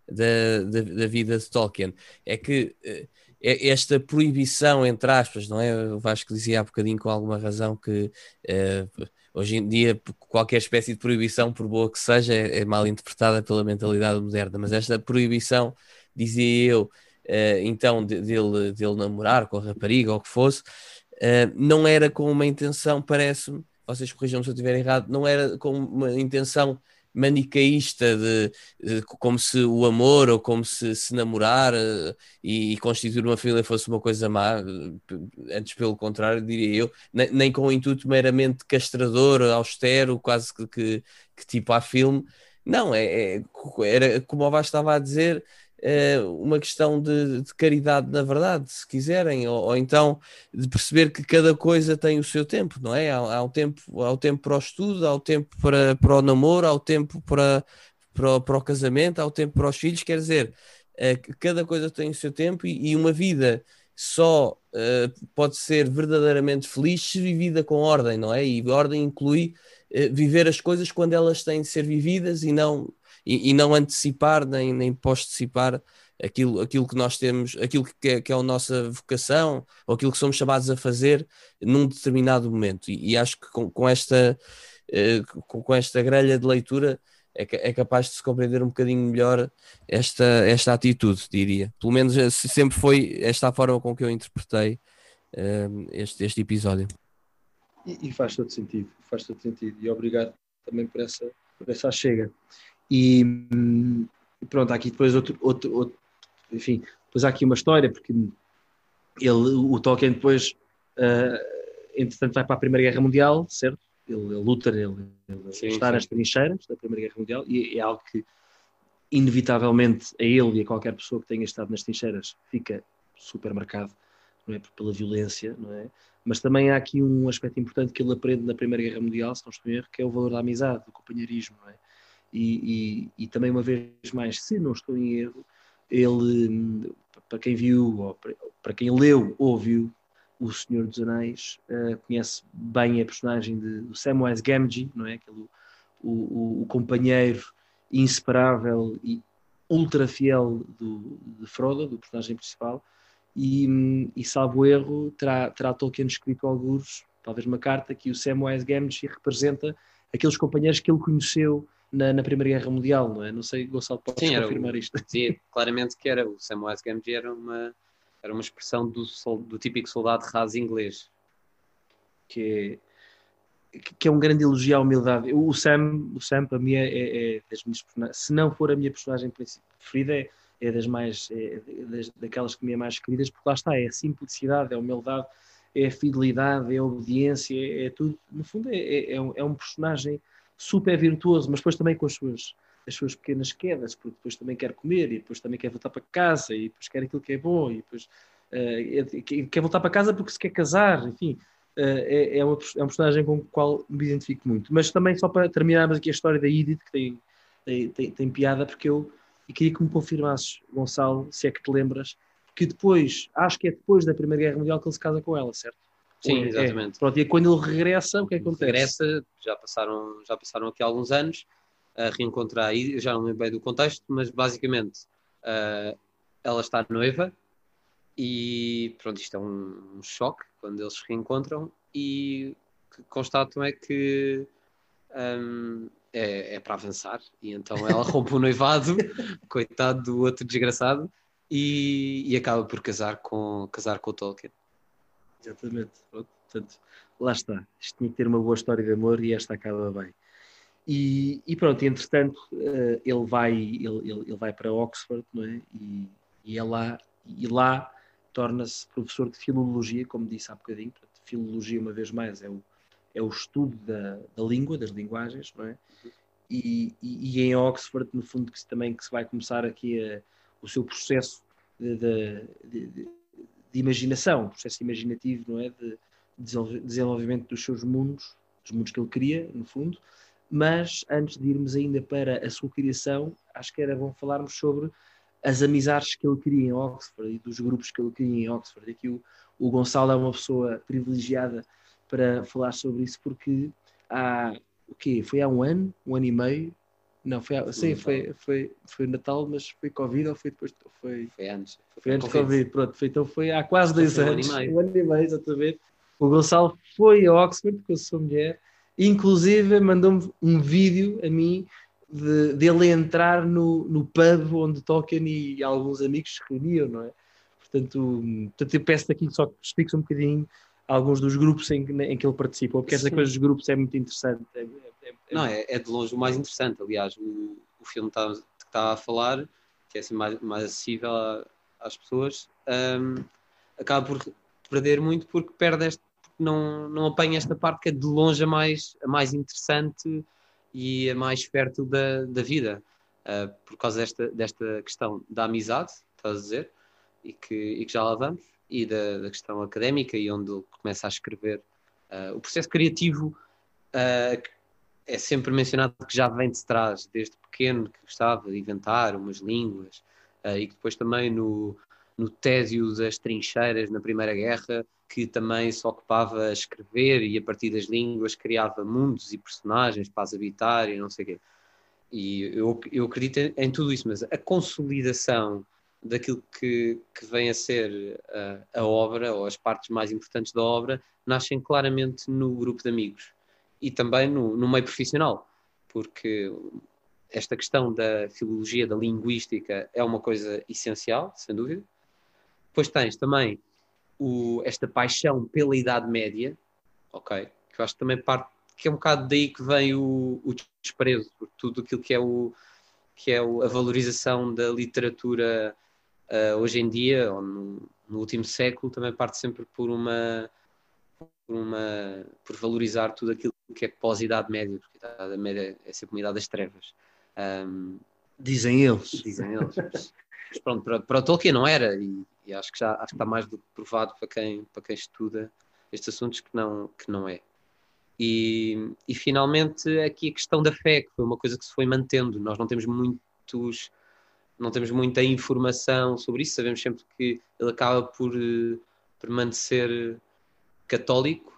da vida de Tolkien. É que esta proibição, entre aspas, não é? O Vasco dizia há bocadinho com alguma razão que hoje em dia qualquer espécie de proibição, por boa que seja, é mal interpretada pela mentalidade moderna, mas esta proibição, dizia eu, então dele namorar com a rapariga ou o que fosse, não era com uma intenção, parece-me, vocês corrijam-me se eu estiver errado, não era com uma intenção manicaísta como se o amor ou como se namorar e constituir uma família fosse uma coisa má, antes pelo contrário, diria eu, nem com um intuito meramente castrador, austero, quase que tipo há filme. Não, era como o Vasco estava a dizer, uma questão de caridade, na verdade, se quiserem, ou então de perceber que cada coisa tem o seu tempo, não é? Há um tempo para o estudo, há o tempo para o namoro, há o tempo para o casamento, há o tempo para os filhos, quer dizer, cada coisa tem o seu tempo e uma vida só pode ser verdadeiramente feliz se vivida com ordem, não é? E ordem inclui viver as coisas quando elas têm de ser vividas e não antecipar nem postecipar aquilo que nós temos, aquilo que é a nossa vocação ou aquilo que somos chamados a fazer num determinado momento. E acho que com esta grelha de leitura é capaz de se compreender um bocadinho melhor esta atitude, diria. Pelo menos sempre foi esta a forma com que eu interpretei este episódio. E faz todo sentido, e obrigado também por essa chega. E pronto, há aqui depois outro, enfim, depois há aqui uma história, porque o Tolkien depois, entretanto vai para a Primeira Guerra Mundial, certo? Ele luta, ele está nas trincheiras da Primeira Guerra Mundial, e é algo que inevitavelmente a ele e a qualquer pessoa que tenha estado nas trincheiras fica super marcado, não é? Pela violência, não é? Mas também há aqui um aspecto importante que ele aprende na Primeira Guerra Mundial, se não estou a erro, que é o valor da amizade, do companheirismo, não é? E também, uma vez mais, se não estou em erro, ele, para quem viu, ou para quem leu ou viu O Senhor dos Anéis, conhece bem a personagem do Samwise Gamgee, não é? O companheiro inseparável e ultra fiel de Frodo, do personagem principal, e salvo erro, terá Tolkien escrito alguns, talvez uma carta, que o Samwise Gamgee representa aqueles companheiros que ele conheceu na Primeira Guerra Mundial, não é? Não sei, Gonçalo, podes confirmar isto? Sim, claramente que era. O Samwise Gamgee era uma expressão do típico soldado raso inglês. Que é um grande elogio à humildade. O Sam para mim é das minhas personagens, se não for a minha personagem preferida, é daquelas que me é mais queridas, porque lá está, é a simplicidade, é a humildade, é a fidelidade, é a obediência, é tudo. No fundo é um personagem super virtuoso, mas depois também com as suas pequenas quedas, porque depois também quer comer, e depois também quer voltar para casa, e depois quer aquilo que é bom, e depois quer voltar para casa porque se quer casar, enfim. É um personagem com o qual me identifico muito. Mas também, só para terminarmos aqui a história da Edith, que tem piada, porque eu queria que me confirmasses, Gonçalo, se é que te lembras, que depois, acho que é depois da Primeira Guerra Mundial que ele se casa com ela, certo? Sim, exatamente. Pronto, e quando ele regressa, o que é que acontece? Regressa, já passaram aqui alguns anos, a reencontrar, eu já não lembro bem do contexto, mas basicamente ela está noiva e pronto, isto é um choque quando eles se reencontram, e o que constatam é que é para avançar, e então ela rompe o noivado, coitado do outro desgraçado, e acaba por casar com o Tolkien. Exatamente. Portanto, lá está. Isto tinha que ter uma boa história de amor e esta acaba bem. E pronto, entretanto, ele vai para Oxford, não é? E lá torna-se professor de filologia, como disse há bocadinho. Portanto, filologia, uma vez mais, é o estudo da língua, das linguagens, não é? E em Oxford, no fundo, que se vai começar aqui o seu processo de imaginação, processo imaginativo, não é? De desenvolvimento dos seus mundos, dos mundos que ele cria, no fundo. Mas antes de irmos ainda para a sua criação, acho que era bom falarmos sobre as amizades que ele cria em Oxford e dos grupos que ele cria em Oxford. Aqui o Gonçalo é uma pessoa privilegiada para falar sobre isso, porque foi há um ano e meio? Não, foi Natal, mas foi Covid ou foi depois? Foi antes de Covid, pronto. Então foi há quase 2 anos. Um ano e meio, exatamente. O Gonçalo foi a Oxford com a sua mulher, inclusive mandou-me um vídeo a mim dele entrar no pub onde Tolkien e alguns amigos se reuniam, não é? Portanto eu peço aqui só que expliques um bocadinho alguns dos grupos em que ele participou, porque essa coisa dos grupos é muito interessante. É de longe o mais interessante. Aliás, o filme que está a falar, que é assim mais acessível às pessoas, acaba por perder muito porque porque não apanha esta parte que é de longe a mais interessante e a mais fértil da vida, por causa desta questão da amizade, estás a dizer, e que já lá vamos, e da questão académica, e onde ele começa a escrever. O processo criativo é sempre mencionado que já vem de trás, desde pequeno, que gostava de inventar umas línguas, e que depois também no tédio das trincheiras na Primeira Guerra, que também se ocupava a escrever e a partir das línguas criava mundos e personagens para as habitar e não sei o quê. E eu acredito em tudo isso, mas a consolidação daquilo que vem a ser a obra, ou as partes mais importantes da obra, nascem claramente no grupo de amigos e também no meio profissional, porque esta questão da filologia, da linguística, é uma coisa essencial, sem dúvida. Depois tens também esta paixão pela Idade Média, ok? Que eu acho que também que é um bocado daí que vem o desprezo por tudo aquilo que é a valorização da literatura hoje em dia, ou no último século, também parte sempre por valorizar tudo aquilo que é pós-Idade Média, porque a Idade Média é sempre uma idade das trevas. Dizem eles. Mas pronto, para o Tolkien não era, e acho que está mais do que provado para quem estuda estes assuntos que não é. E finalmente aqui a questão da fé, que foi uma coisa que se foi mantendo. Nós não temos muita informação sobre isso, sabemos sempre que ele acaba por permanecer católico,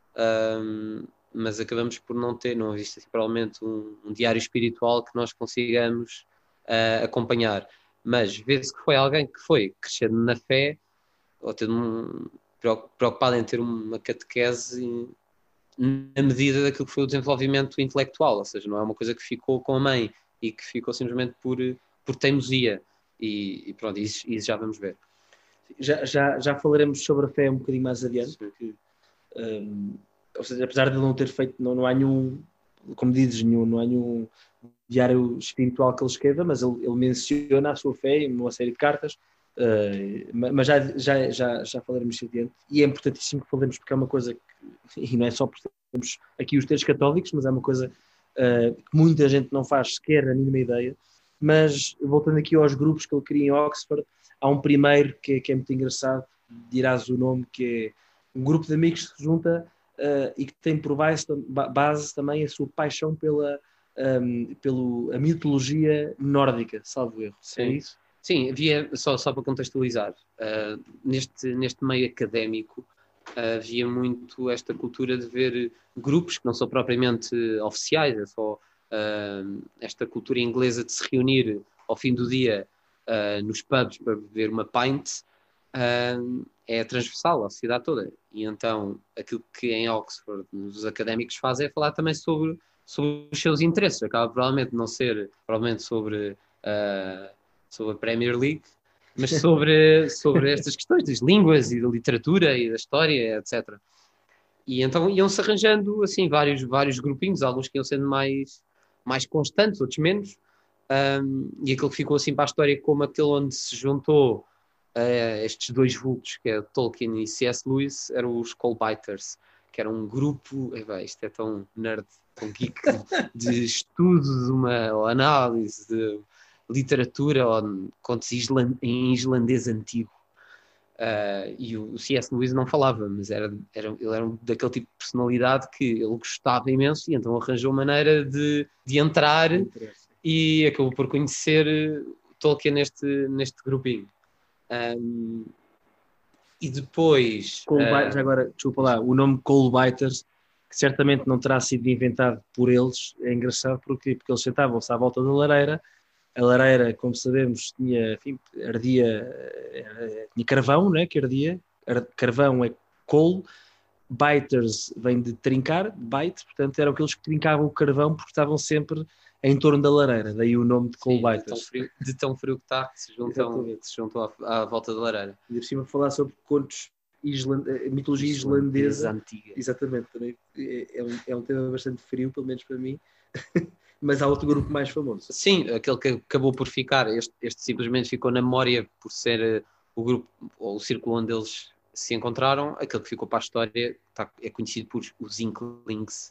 mas acabamos por não existe assim, provavelmente um diário espiritual que nós consigamos acompanhar. Mas vê-se que foi alguém que foi crescendo na fé, ou preocupado em ter uma catequese na medida daquilo que foi o desenvolvimento intelectual, ou seja, não é uma coisa que ficou com a mãe e que ficou simplesmente por teimosia, e pronto, isso já vamos ver. Já falaremos sobre a fé um bocadinho mais adiante, porque, ou seja, apesar de ele não ter feito, não há nenhum, como dizes, não há nenhum diário espiritual que ele escreva, mas ele menciona a sua fé em uma série de cartas, mas já falaremos isso adiante, e é importantíssimo que falemos, porque é uma coisa e não é só porque temos aqui os textos católicos, mas é uma coisa que muita gente não faz sequer a mínima ideia. Mas voltando aqui aos grupos que ele cria em Oxford, há um primeiro que é muito engraçado, dirás o nome, que é um grupo de amigos que se junta e que tem por base também a sua paixão pela mitologia nórdica, salvo erro. Sim. É isso? Sim, havia, só para contextualizar, neste meio académico havia muito esta cultura de ver grupos que não são propriamente oficiais, é só esta cultura inglesa de se reunir ao fim do dia nos pubs para beber uma pint, é transversal à sociedade toda. E então aquilo que em Oxford os académicos fazem é falar também sobre os seus interesses. Acaba provavelmente não ser sobre a Premier League, mas sobre estas questões das línguas e da literatura e da história, etc. E então iam-se arranjando assim vários grupinhos, alguns que iam sendo mais mais constantes, outros menos, e aquele que ficou assim para a história como aquele onde se juntou estes dois vultos, que é Tolkien e C.S. Lewis, eram os Coldbiters, que era um grupo, isto é tão nerd, tão geek, de estudo de uma análise de literatura ou contos em islandês antigo. E o C.S. Lewis não falava, mas ele era daquele tipo de personalidade que ele gostava imenso, e então arranjou maneira de entrar e acabou por conhecer Tolkien neste grupinho. E depois... Já agora, desculpa lá, o nome Coldbiters, que certamente não terá sido inventado por eles, é engraçado porque eles sentavam-se à volta da lareira. A lareira, como sabemos, tinha carvão, né, que ardia. Carvão é coal, biters vem de trincar, bite, portanto eram aqueles que trincavam o carvão porque estavam sempre em torno da lareira, daí o nome de coalbiters. De tão frio que está, que se juntam à volta da lareira. E por cima falar sobre contos mitologia islandesa antiga. Exatamente, também é um tema bastante frio, pelo menos para mim. Mas há outro grupo mais famoso. Sim, aquele que acabou por ficar, este simplesmente ficou na memória por ser o grupo, ou o círculo onde eles se encontraram. Aquele que ficou para a história é conhecido por os Inklings.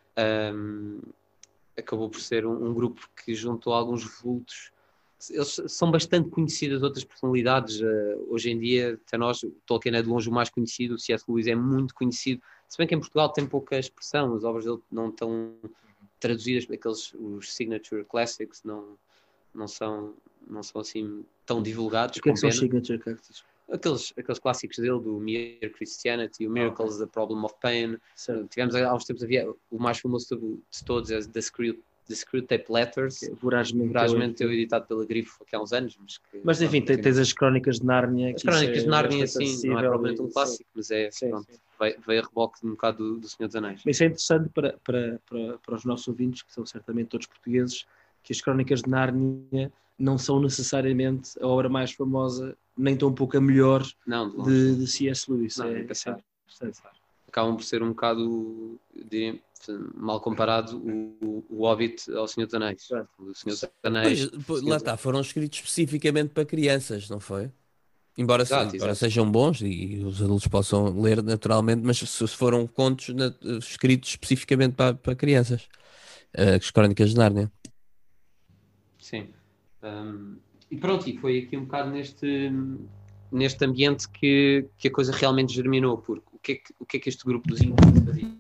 Acabou por ser um grupo que juntou alguns vultos. Eles são bastante conhecidos, outras personalidades. Hoje em dia, até nós, o Tolkien é de longe o mais conhecido, o C.S. Lewis é muito conhecido, se bem que em Portugal tem pouca expressão, as obras dele não estão traduzidas, os signature classics não são assim tão divulgados. O que são signature classics? Aqueles clássicos dele, do Mere Christianity, o Miracles, The Problem of Pain. Tivemos há uns tempos, havia o mais famoso de todos, é The Screwtape Letters, vorazmente teu editado pela Grifo aqui há uns anos. Mas enfim, tens as Crónicas de Nárnia. As Crónicas de Nárnia, sim, não é propriamente um clássico, mas veio a reboque um bocado do Senhor dos Anéis. Mas isso é interessante para os nossos ouvintes, que são certamente todos portugueses, que as Crónicas de Nárnia não são necessariamente a obra mais famosa, nem tão pouco a melhor de C.S. Lewis. Acabam por ser um bocado, diria, mal comparado, o Hobbit ao Senhor dos Anéis. O Senhor dos Anéis lá está, foram escritos especificamente para crianças, não foi? Embora sejam bons e os adultos possam ler naturalmente, mas se foram contos escritos especificamente para crianças, as Crónicas de Nárnia. Sim. E pronto, e foi aqui um bocado neste ambiente que a coisa realmente germinou, porque o que é que este grupo dos Inklings fazia?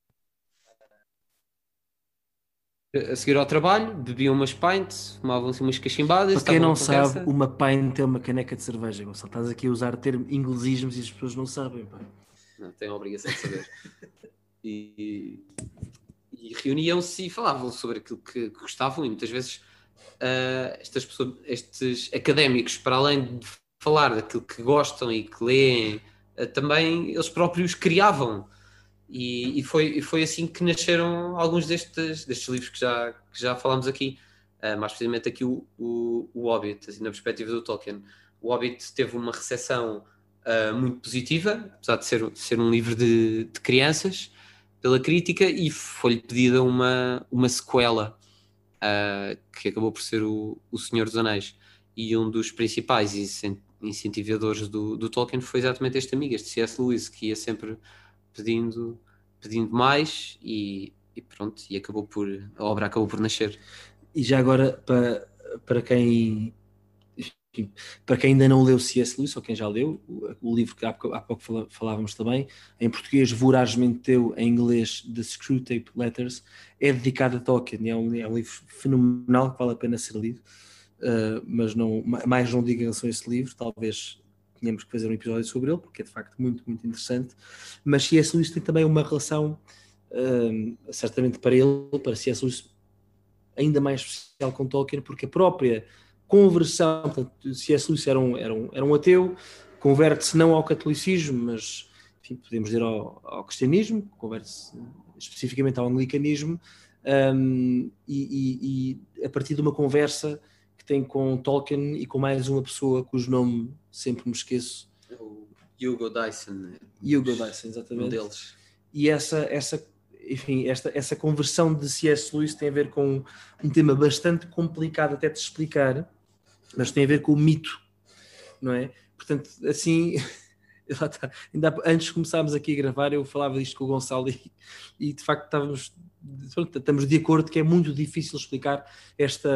A seguir ao trabalho, bebiam umas pints, fumavam-se umas cachimbadas. Para quem não sabe, uma pint é uma caneca de cerveja, Gonçalo. Estás aqui a usar termo inglesismos e as pessoas não sabem. Pá. Não, têm a obrigação de saber. E reuniam-se e falavam sobre aquilo que gostavam, e muitas vezes estes académicos, para além de falar daquilo que gostam e que leem, também eles próprios criavam. E foi assim que nasceram alguns destes livros que já falámos aqui, mais precisamente aqui o Hobbit, assim, na perspectiva do Tolkien. O Hobbit teve uma recepção muito positiva, apesar de ser um livro de crianças, pela crítica, e foi-lhe pedida uma sequela, que acabou por ser o Senhor dos Anéis. E um dos principais incentivadores do Tolkien foi exatamente este amigo, este C.S. Lewis, que ia sempre pedindo mais e pronto, e a obra acabou por nascer. E já agora, para quem ainda não leu C.S. Lewis, ou quem já leu, o livro que há pouco falávamos também, em português vorazmente teu, em inglês The Screwtape Letters, é dedicado a Tolkien, é um livro fenomenal que vale a pena ser lido, mas mais não digo em relação a esse livro, talvez tínhamos que fazer um episódio sobre ele, porque é de facto muito, muito interessante. Mas C.S. Lewis tem também uma relação, certamente para ele, para C.S. Lewis, ainda mais especial com Tolkien, porque a própria conversão, portanto, C.S. Lewis era um ateu, converte-se não ao catolicismo, mas enfim, podemos dizer ao cristianismo, converte-se especificamente ao anglicanismo, e a partir de uma conversa que tem com Tolkien e com mais uma pessoa cujo nome sempre me esqueço. O Hugo Dyson. Hugo Dyson, exatamente. Um deles. E enfim, essa conversão de C.S. Lewis tem a ver com um tema bastante complicado até de explicar, mas tem a ver com o mito, não é? Portanto, assim, ainda antes de começarmos aqui a gravar, eu falava disto com o Gonçalo e de facto estamos de acordo que é muito difícil explicar isto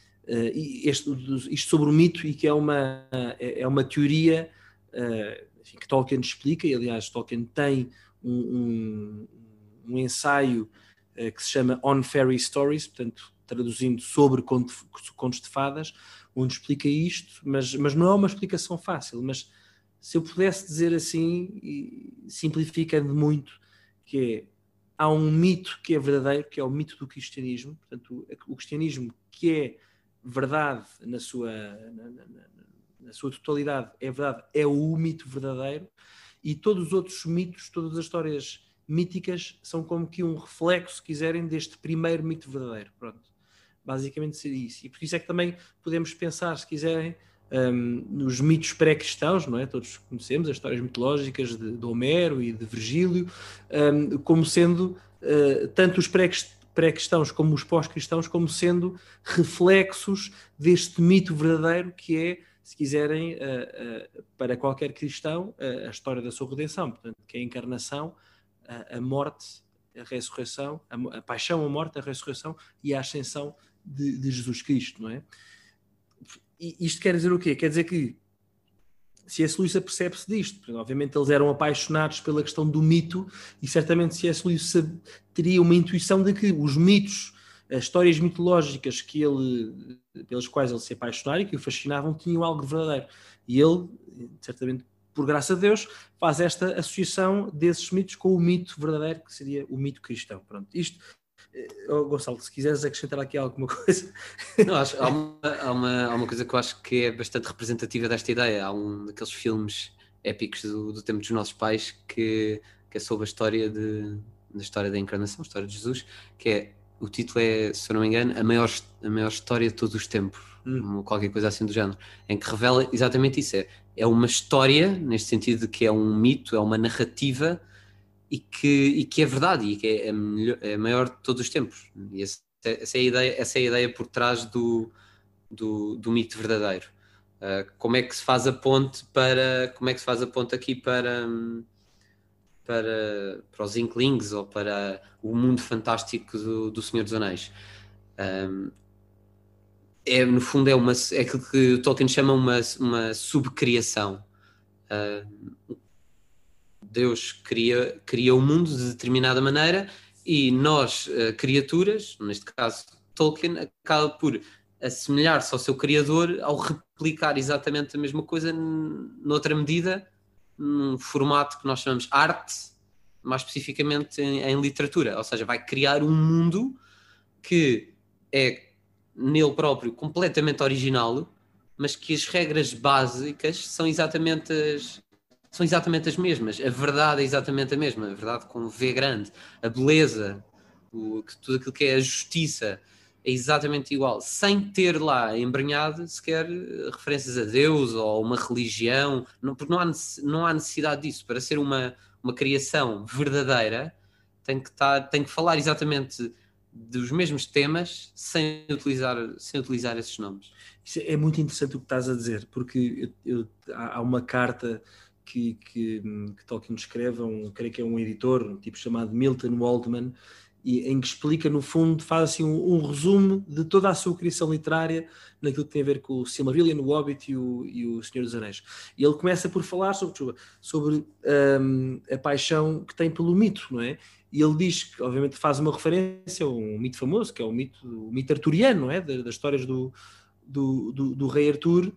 sobre o mito, e que é uma teoria enfim, que Tolkien explica, e aliás Tolkien tem um ensaio que se chama On Fairy Stories, portanto traduzindo sobre contos de fadas, onde explica isto, mas não é uma explicação fácil. Mas se eu pudesse dizer assim, simplificando muito, que é, há um mito que é verdadeiro, que é o mito do cristianismo. Portanto, o cristianismo, que é verdade na sua totalidade, é verdade, é o mito verdadeiro, e todos os outros mitos, todas as histórias míticas são como que um reflexo, se quiserem, deste primeiro mito verdadeiro. Pronto, basicamente seria isso. E por isso é que também podemos pensar, se quiserem, nos mitos pré-cristãos, não é? Todos conhecemos as histórias mitológicas de Homero e de Virgílio, como sendo tanto os pré-cristãos como os pós-cristãos, como sendo reflexos deste mito verdadeiro que é, se quiserem, para qualquer cristão, a história da sua redenção. Portanto, que é a encarnação, a morte, a ressurreição, a paixão, a morte, a ressurreição e a ascensão de Jesus Cristo, não é? E isto quer dizer o quê? Quer dizer que C.S. Lewis apercebe-se disto. Porque, obviamente eles eram apaixonados pela questão do mito, e certamente C.S. Lewis teria uma intuição de que os mitos, as histórias mitológicas pelas quais ele se apaixonara e que o fascinavam, tinham algo de verdadeiro. E ele, certamente por graça de Deus, faz esta associação desses mitos com o mito verdadeiro, que seria o mito cristão. Pronto, isto... Gonçalo, se quiseres acrescentar aqui alguma coisa. Não, há uma coisa que eu acho que é bastante representativa desta ideia. Há um daqueles filmes épicos do tempo dos nossos pais que é sobre a história da história da encarnação, a história de Jesus, que é, o título é, se eu não me engano, a maior história de todos os tempos, qualquer coisa assim do género, em que revela exatamente isso. É uma história, neste sentido de que é um mito, é uma narrativa, e que é verdade, e que é a maior de todos os tempos. E essa é a ideia por trás do mito verdadeiro. Como é que se faz a ponte aqui para os Inklings, ou para o mundo fantástico do Senhor dos Anéis? No fundo é aquilo que Tolkien chama uma subcriação. Deus cria o mundo de determinada maneira, e nós, criaturas, neste caso Tolkien, acaba por assemelhar-se ao seu criador ao replicar exatamente a mesma coisa noutra medida, num formato que nós chamamos arte, mais especificamente em literatura. Ou seja, vai criar um mundo que é nele próprio completamente original, mas que as regras básicas são exatamente as mesmas. A verdade é exatamente a mesma. A verdade com V grande. A beleza, tudo aquilo que é a justiça, é exatamente igual, sem ter lá embrenhado sequer referências a Deus ou uma religião, porque não há necessidade disso. Para ser uma criação verdadeira, tem que falar exatamente dos mesmos temas sem utilizar esses nomes. Isso é muito interessante o que estás a dizer, porque há uma carta que Tolkien escreve, creio que é um editor, um tipo chamado Milton Waldman, e em que explica, no fundo, faz assim um resumo de toda a sua criação literária naquilo que tem a ver com o Silmarillion, o Hobbit e o Senhor dos Anéis. E ele começa por falar sobre a paixão que tem pelo mito, não é? E ele diz que, obviamente, faz uma referência a um mito famoso, que é o mito arturiano, não é? Das histórias do rei Artur,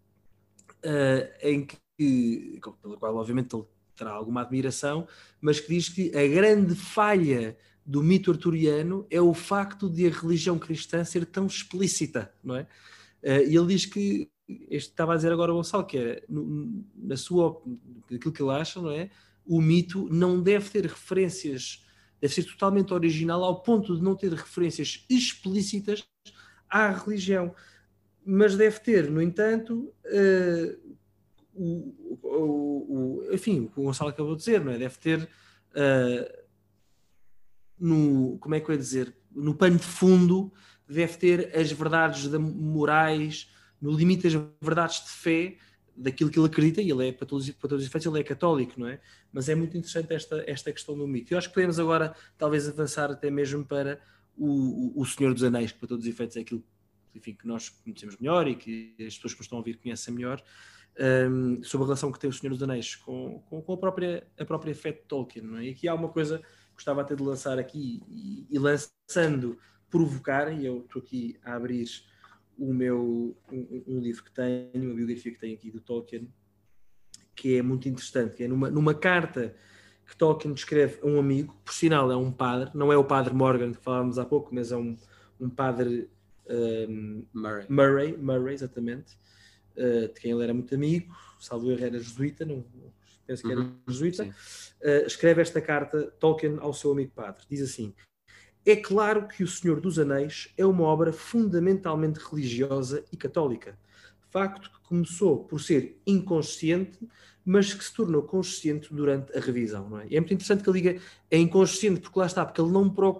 em que, pela qual, obviamente, ele terá alguma admiração, mas que diz que a grande falha do mito arturiano é o facto de a religião cristã ser tão explícita, não é? E ele diz que, este estava a dizer agora o Gonçalo, que é, aquilo que ele acha, não é? O mito não deve ter referências, deve ser totalmente original ao ponto de não ter referências explícitas à religião, mas deve ter, no entanto, enfim, o que o Gonçalo acabou de dizer, não é? Deve ter como é que eu ia dizer, no pano de fundo, deve ter as verdades morais, no limite das verdades de fé, daquilo que ele acredita, e ele é, para todos os efeitos, ele é católico, não é? Mas é muito interessante esta questão do mito. Eu acho que podemos agora, talvez, avançar até mesmo para o Senhor dos Anéis, que para todos os efeitos é aquilo, enfim, que nós conhecemos melhor e que as pessoas que nos estão a ouvir conhecem melhor, sobre a relação que tem o Senhor dos Anéis com a própria fé de Tolkien, não é? E aqui há uma coisa que gostava até de lançar aqui, e lançando, provocar, e eu estou aqui a abrir um livro que tenho, uma biografia que tenho aqui do Tolkien, que é muito interessante, que é numa carta que Tolkien escreve a um amigo, por sinal é um padre, não é o padre Morgan que falávamos há pouco, mas é um padre Murray, exatamente, de quem ele era muito amigo, salvo erro era jesuíta, penso que era jesuíta, escreve esta carta, Tolkien, ao seu amigo padre, diz assim: é claro que O Senhor dos Anéis é uma obra fundamentalmente religiosa e católica. Facto que começou por ser inconsciente, mas que se tornou consciente durante a revisão. Não é? E é muito interessante que ele diga é inconsciente, porque lá está, porque ele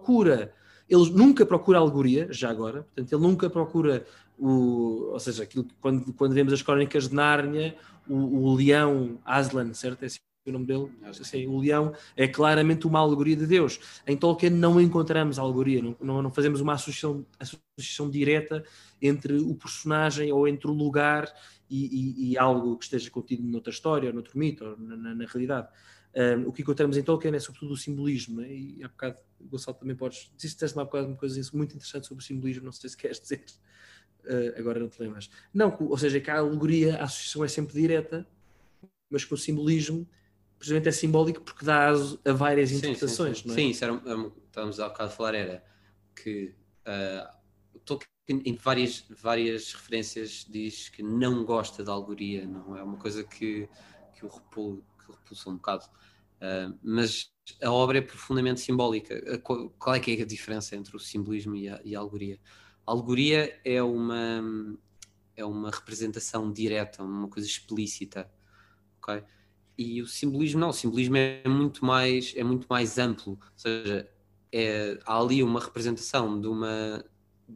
nunca procura alegoria, já agora, portanto, ele nunca procura ou seja, aquilo que quando vemos as Crónicas de Nárnia, o leão Aslan, certo? É assim o nome dele, assim, o leão é claramente uma alegoria de Deus. Em Tolkien não encontramos alegoria, não fazemos uma associação direta entre o personagem ou entre o lugar e algo que esteja contido noutra história, ou noutro mito, ou na realidade. O que encontramos em Tolkien é sobretudo o simbolismo, né? E há bocado, Gonçalo, também disseste-me há bocado uma coisa muito interessante sobre o simbolismo, não sei se queres dizer, agora não te lembras. Não, ou seja, que a alegoria, a associação é sempre direta, mas que o simbolismo precisamente é simbólico porque dá a várias interpretações. Sim. Não é? Sim, isso era, estávamos há bocado a falar, era que Tolkien em várias referências diz que não gosta da alegoria, não é uma coisa que o repulsa um bocado, mas a obra é profundamente simbólica. Qual é que é a diferença entre o simbolismo e a alegoria? A alegoria é uma representação direta, uma coisa explícita, ok? E o simbolismo não, o simbolismo é muito mais amplo, ou seja, há ali uma representação de uma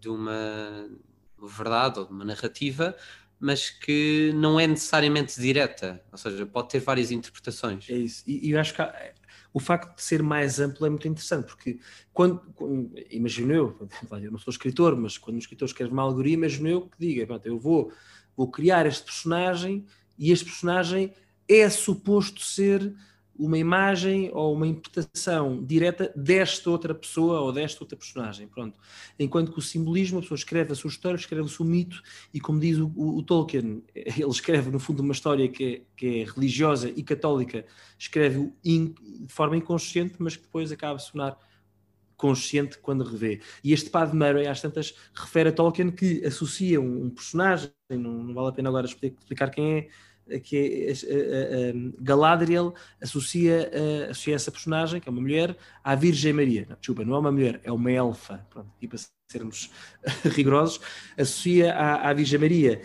verdade ou de uma narrativa, mas que não é necessariamente direta, ou seja, pode ter várias interpretações. É isso, e eu acho que o facto de ser mais amplo é muito interessante, porque imagino eu não sou escritor, mas quando um escritor escreve uma alegoria, imagino eu que diga, eu vou criar este personagem, e este personagem é suposto ser uma imagem ou uma interpretação direta desta outra pessoa ou desta outra personagem, pronto. Enquanto que o simbolismo, a pessoa escreve a sua história, escreve o seu mito, e como diz o Tolkien, ele escreve no fundo uma história que é religiosa e católica, escreve de forma inconsciente, mas que depois acaba a sonar consciente quando revê. E este padre Murray, às tantas, refere a Tolkien que associa um personagem, não vale a pena agora explicar quem é, que é Galadriel, associa essa personagem, que é uma mulher, à Virgem Maria. Não é uma mulher, é uma elfa, pronto, e para sermos rigorosos, associa à Virgem Maria.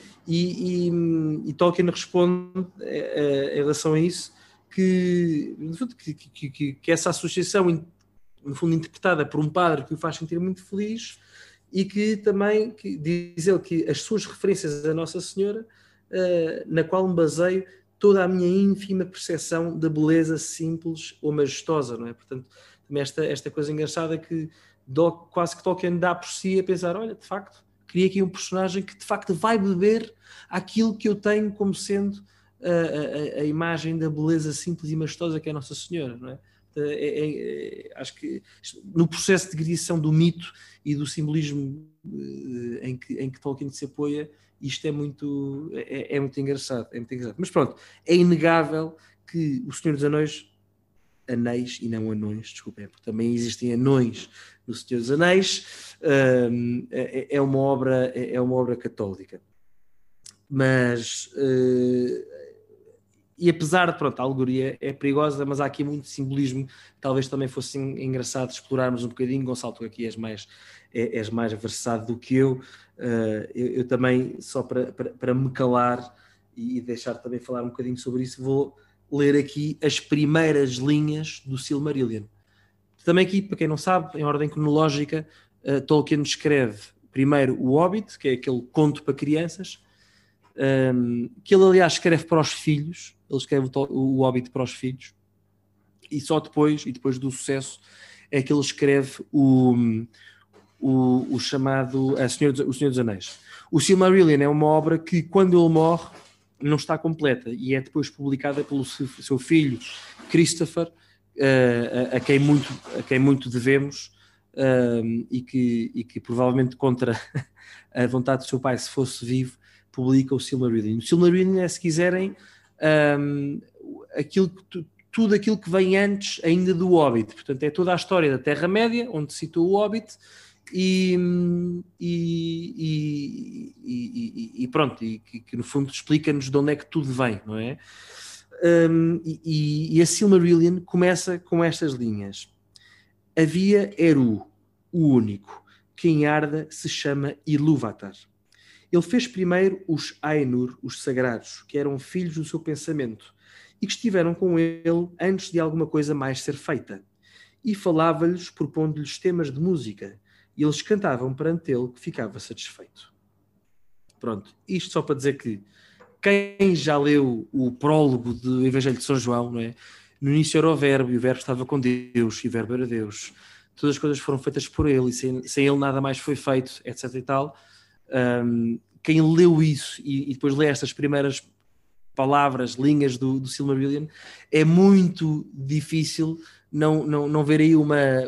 E Tolkien responde em relação a isso que essa associação, no fundo interpretada por um padre que o faz sentir muito feliz, e que também diz ele que as suas referências a Nossa Senhora, na qual me baseio toda a minha ínfima percepção da beleza simples ou majestosa, não é? Portanto, também esta coisa engraçada que quase que Tolkien dá por si a pensar, olha, de facto, cria aqui um personagem que de facto vai beber aquilo que eu tenho como sendo a imagem da beleza simples e majestosa que é Nossa Senhora, não é? Acho que no processo de criação do mito e do simbolismo em que Tolkien se apoia, isto é muito engraçado, Mas pronto, é inegável que O Senhor dos Anéis e não anões, desculpem, porque também existem anões no Senhor dos Anéis, é uma obra católica. Mas e apesar de, a alegoria é perigosa, mas há aqui muito simbolismo, talvez também fosse engraçado explorarmos um bocadinho. Gonçalo, tu aqui és mais versado do que eu. Eu também, só para me calar e deixar também falar um bocadinho sobre isso, vou ler aqui as primeiras linhas do Silmarillion. Também aqui, para quem não sabe, em ordem cronológica, Tolkien escreve primeiro o Hobbit, que é aquele conto para crianças, que ele aliás escreve para os filhos, ele escreve o Hobbit para os filhos, e só depois do sucesso é que ele escreve o chamado O Senhor dos Anéis. O Silmarillion é uma obra que, quando ele morre, não está completa e é depois publicada pelo seu filho Christopher, a quem muito devemos, e que provavelmente contra a vontade do seu pai, se fosse vivo, publica o Silmarillion. O Silmarillion é, se quiserem, tudo aquilo que vem antes ainda do Hobbit. Portanto, é toda a história da Terra-média, onde se citou o Hobbit, e pronto, e que no fundo explica-nos de onde é que tudo vem, não é? E a Silmarillion começa com estas linhas. Havia Eru, o único, que em Arda se chama Ilúvatar. Ele fez primeiro os Ainur, os sagrados, que eram filhos do seu pensamento, e que estiveram com ele antes de alguma coisa mais ser feita. E falava-lhes, propondo-lhes temas de música, e eles cantavam perante ele, que ficava satisfeito. Pronto, isto só para dizer que quem já leu o prólogo do Evangelho de São João, não é? No início era o Verbo, e o Verbo estava com Deus, e o Verbo era Deus. Todas as coisas foram feitas por ele, e sem ele nada mais foi feito, etc. e tal. Quem leu isso e depois lê estas primeiras palavras, linhas do Silmarillion, é muito difícil não ver aí um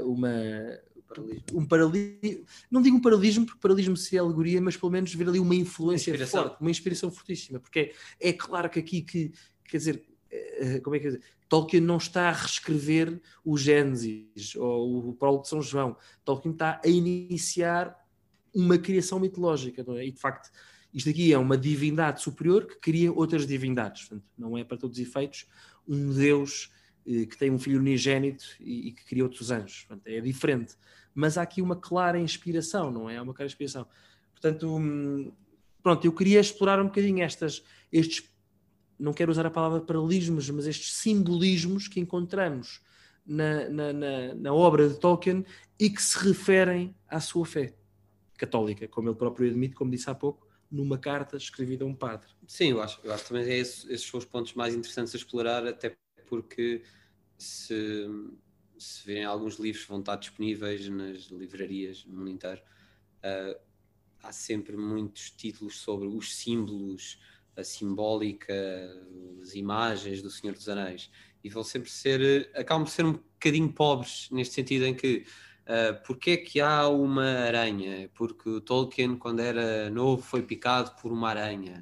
paralelismo. Não digo um paralelismo, porque paralelismo seria alegoria, mas pelo menos ver ali uma influência forte, uma inspiração fortíssima, porque é claro que aqui, quer dizer, como é que é dizer? Tolkien não está a reescrever o Gênesis ou o prólogo de São João. Tolkien está a iniciar uma criação mitológica, não é? E de facto isto aqui é uma divindade superior que cria outras divindades. Portanto, não é para todos os efeitos um Deus que tem um filho unigénito e que cria outros anjos. Portanto, é diferente. Mas há aqui uma clara inspiração, não é? Há uma clara inspiração. Portanto, pronto, eu queria explorar um bocadinho estes, não quero usar a palavra paralelismos, mas estes simbolismos que encontramos na obra de Tolkien e que se referem à sua fé católica, como ele próprio admite, como disse há pouco, numa carta escrevida a um padre. Sim, eu acho também que esses são os pontos mais interessantes a explorar, até porque se virem alguns livros que vão estar disponíveis nas livrarias no mundo inteiro, há sempre muitos títulos sobre os símbolos, a simbólica, as imagens do Senhor dos Anéis, e vão sempre acabam por ser um bocadinho pobres, neste sentido em que porque é que há uma aranha? Porque o Tolkien, quando era novo, foi picado por uma aranha.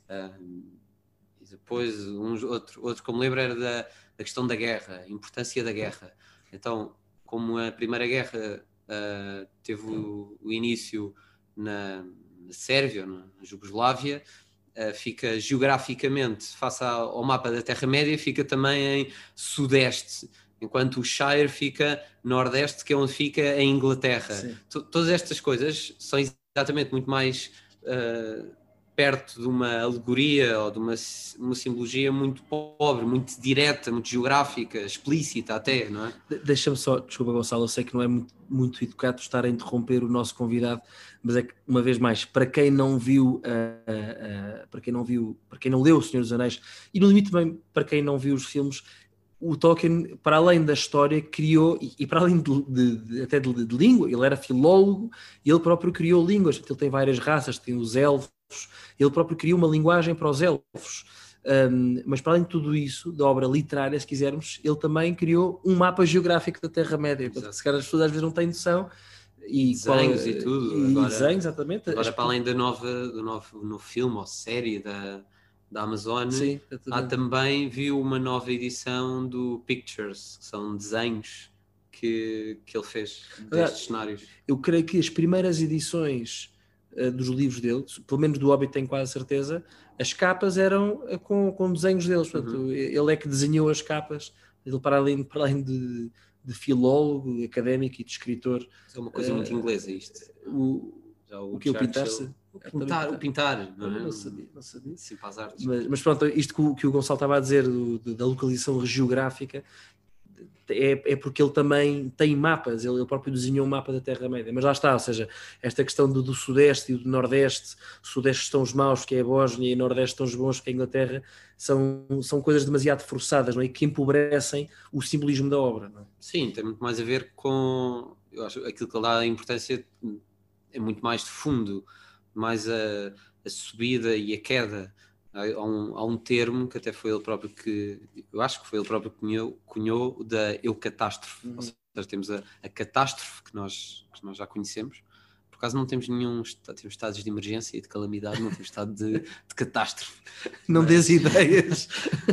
E depois, outro como lembro, era da questão da guerra, a importância da guerra. Então, como a Primeira Guerra teve o início na Sérvia, na Jugoslávia, fica geograficamente, face ao mapa da Terra-média, fica também em sudeste, enquanto o Shire fica nordeste, que é onde fica a Inglaterra. Todas estas coisas são exatamente muito mais perto de uma alegoria ou de uma simbologia muito pobre, muito direta, muito geográfica, explícita até, não é? Deixa-me só, desculpa Gonçalo, eu sei que não é muito educado estar a interromper o nosso convidado, mas é que, uma vez mais, para quem não viu, para quem não leu O Senhor dos Anéis, e no limite também para quem não viu os filmes, o Tolkien, para além da história, criou, e para além até de língua, ele era filólogo, e ele próprio criou línguas. Ele tem várias raças, tem os elfos, ele próprio criou uma linguagem para os elfos. Mas para além de tudo isso, da obra literária, se quisermos, ele também criou um mapa geográfico da Terra-média. Se calhar as pessoas às vezes não têm noção. E desenhos e tudo. Agora, desenhos, exatamente. Agora, para além do novo filme ou série da Amazon, sim, há também viu uma nova edição do Pictures, que são desenhos que ele fez destes cenários. Eu creio que as primeiras edições dos livros dele, pelo menos do Hobbit tenho quase certeza, as capas eram com desenhos deles. Portanto, ele é que desenhou as capas, ele para além de filólogo, académico e de escritor. É uma coisa muito inglesa isto. O que eu pintasse? O pintar, não é? Não sabia. Sim, para as artes. Mas pronto, isto que o Gonçalo estava a dizer da localização geográfica é porque ele também tem mapas, ele próprio desenhou um mapa da Terra-média, mas lá está, ou seja, esta questão do Sudeste e do Nordeste, Sudeste estão os maus, que é a Bósnia, e Nordeste estão os bons, que é a Inglaterra, são coisas demasiado forçadas, não é? Que empobrecem o simbolismo da obra. Não é? Sim, tem muito mais a ver com, eu acho, aquilo que ele dá a importância é muito mais de fundo, mais a subida e a queda. Há um termo que até foi ele próprio eu acho que foi ele próprio que cunhou da eucatástrofe. Ou seja, temos a catástrofe que nós já conhecemos. Por acaso não temos temos estados de emergência e de calamidade, não temos estado de catástrofe. Não dês ideias.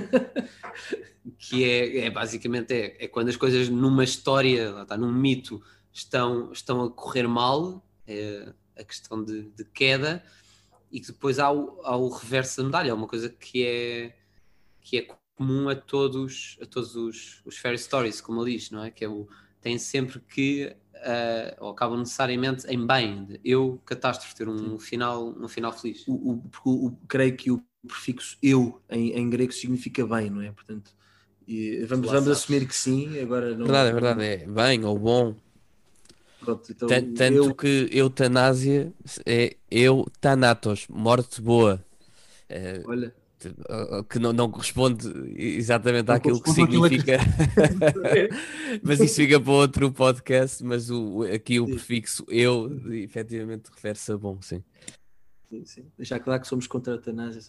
Que basicamente quando as coisas numa história, lá está, num mito, estão a correr mal, é a questão de queda, e que depois há o reverso da medalha, é uma coisa que é comum a todos os fairy stories, como ele diz, não é? Que tem sempre que, ou acabam necessariamente em bem, catástrofe, ter um final feliz. Creio que o prefixo eu em grego significa bem, não é? Portanto, vamos assumir que sim, agora não. É verdade, é bem ou bom. Pronto, então, tanto que eutanásia é eutanatos, morte boa. Olha, que não corresponde exatamente àquilo que significa, mas isso fica para outro podcast. Mas aqui o prefixo eu efetivamente refere-se a bom, sim. Sim. Deixar claro que somos contra a eutanásia.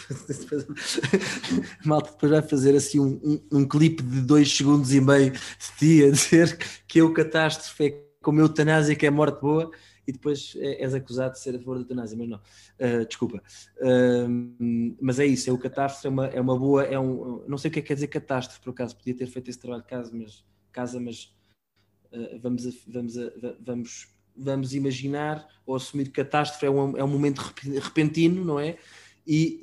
Malta depois vai fazer assim um clipe de 2 segundos e meio de ti a dizer que catástrofe é como eutanásia, que é morte boa, e depois és acusado de ser a favor da eutanásia, mas não. Desculpa. Mas é isso, catástrofe é uma boa, não sei o que é que quer dizer catástrofe, por acaso, podia ter feito esse trabalho de casa, mas vamos imaginar ou assumir que catástrofe é um momento repentino, não é? E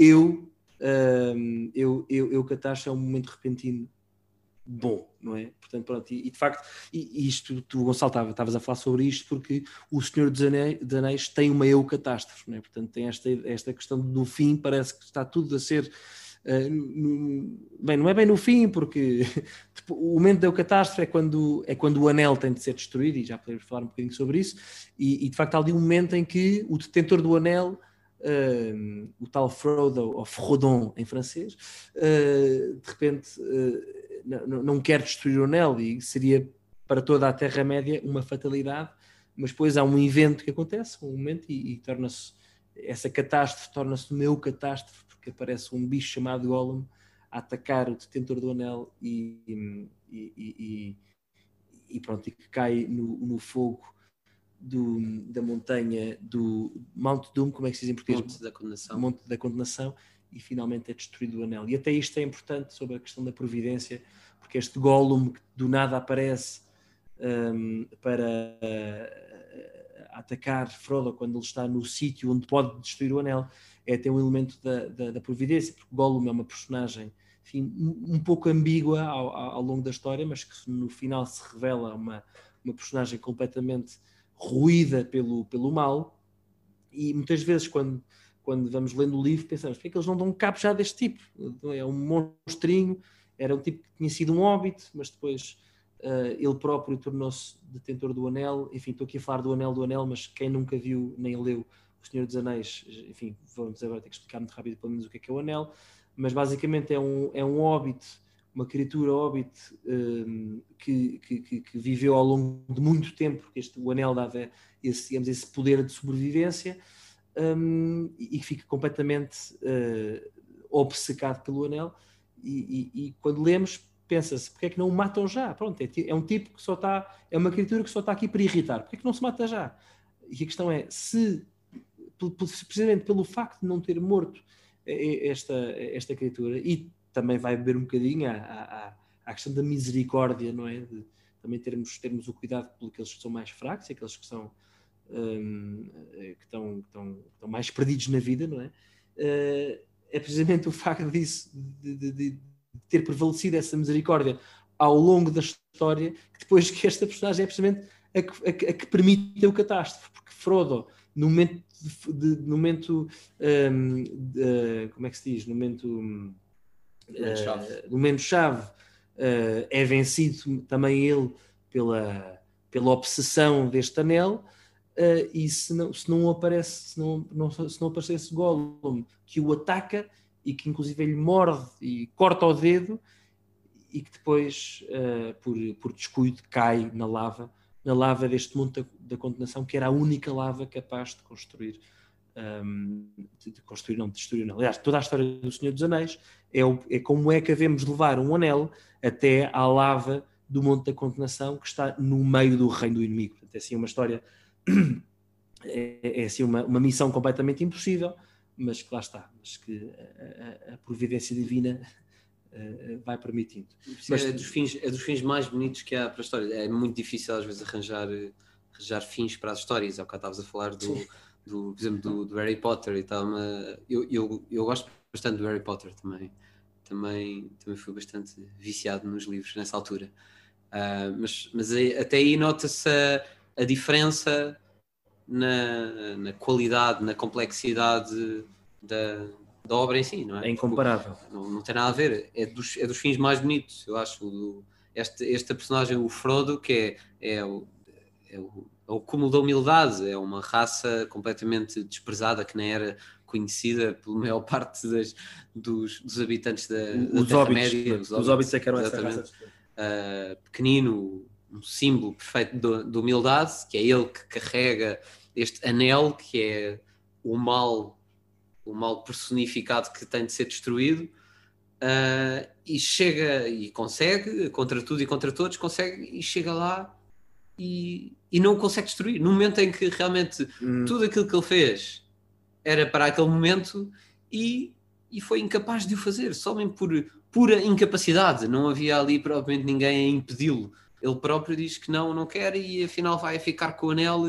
catástrofe é um momento repentino bom, não é? Portanto, pronto, e de facto, isto, tu, Gonçalo, estavas a falar sobre isto porque o Senhor dos Anéis tem uma catástrofe, não é? Portanto, tem esta questão do fim, parece que está tudo a ser... bem, não é bem no fim, porque tipo, o momento da catástrofe é quando o anel tem de ser destruído, e já podemos falar um bocadinho sobre isso, e de facto há ali um momento em que o detentor do anel, o tal Frodo, ou Frodon em francês, de repente não quer destruir o anel, e seria para toda a Terra-média uma fatalidade, mas depois há um evento que acontece, um momento, e torna-se, essa catástrofe torna-se uma catástrofe, porque aparece um bicho chamado Gollum a atacar o detentor do anel e pronto, e que cai no fogo da montanha do Mount Doom, como é que se diz em português? Monte da Condenação, e finalmente é destruído o anel. E até isto é importante sobre a questão da providência, porque este Gollum que do nada aparece para atacar Frodo quando ele está no sítio onde pode destruir o anel, é até um elemento da providência, porque Gollum é uma personagem, enfim, um pouco ambígua ao longo da história, mas que no final se revela uma personagem completamente ruída pelo mal, e muitas vezes quando vamos lendo o livro pensamos, porque é que eles não dão cabo já deste tipo? É um monstrinho, era um tipo que tinha sido um hobbit, mas depois ele próprio tornou-se detentor do anel. Enfim, estou aqui a falar do anel, mas quem nunca viu nem leu O Senhor dos Anéis, enfim, vamos agora ter que explicar muito rápido pelo menos o que é o anel, mas basicamente é um hobbit, uma criatura hobbit que viveu ao longo de muito tempo, porque o anel dava esse poder de sobrevivência, e fica completamente obcecado pelo anel, e quando lemos pensa-se, porque é que não o matam já? Pronto, é um tipo que é uma criatura que só está aqui para irritar, porque é que não se mata já? E a questão é, precisamente pelo facto de não ter morto esta criatura, e também vai beber um bocadinho à questão da misericórdia, não é? De também termos o cuidado por aqueles que são mais fracos, aqueles que são que estão mais perdidos na vida, não é? É precisamente o facto disso, de ter prevalecido essa misericórdia ao longo da história, que depois que esta personagem é precisamente a que permite o catástrofe, porque Frodo, no momento como é que se diz? No momento chave, é vencido também ele pela obsessão deste anel, e se não aparecesse Gollum, que o ataca e que inclusive ele morde e corta o dedo, e que depois, por descuido, cai na lava deste monte da condenação, que era a única lava capaz de construir, destruir não. Aliás, toda a história do Senhor dos Anéis é como é que havemos de levar um anel até à lava do monte da condenação, que está no meio do reino do inimigo. Portanto, é assim uma história, é assim uma missão completamente impossível, mas que lá está, mas que a providência divina vai permitindo. Mas é dos fins mais bonitos que há para a história. É muito difícil às vezes arranjar fins para as histórias. Há bocado estavas a falar por exemplo, do Harry Potter e tal. Eu gosto bastante do Harry Potter também. Também fui bastante viciado nos livros nessa altura. Mas até aí nota-se a diferença na qualidade, na complexidade da obra em si, não é? É incomparável. Não tem nada a ver. É dos fins mais bonitos, eu acho. Esta personagem, o Frodo, que é o cúmulo da humildade, é uma raça completamente desprezada, que nem era conhecida pela maior parte dos habitantes da Terra-média. Os hobbits é que eram essa raça. Pequenino, um símbolo perfeito de humildade, que é ele que carrega este anel, que é o mal personificado, que tem de ser destruído, e chega e consegue, contra tudo e contra todos, consegue, e chega lá e não o consegue destruir. No momento em que realmente tudo aquilo que ele fez era para aquele momento, e foi incapaz de o fazer, somente por pura incapacidade. Não havia ali propriamente ninguém a impedi-lo. Ele próprio diz que não quer, e afinal vai ficar com o anel,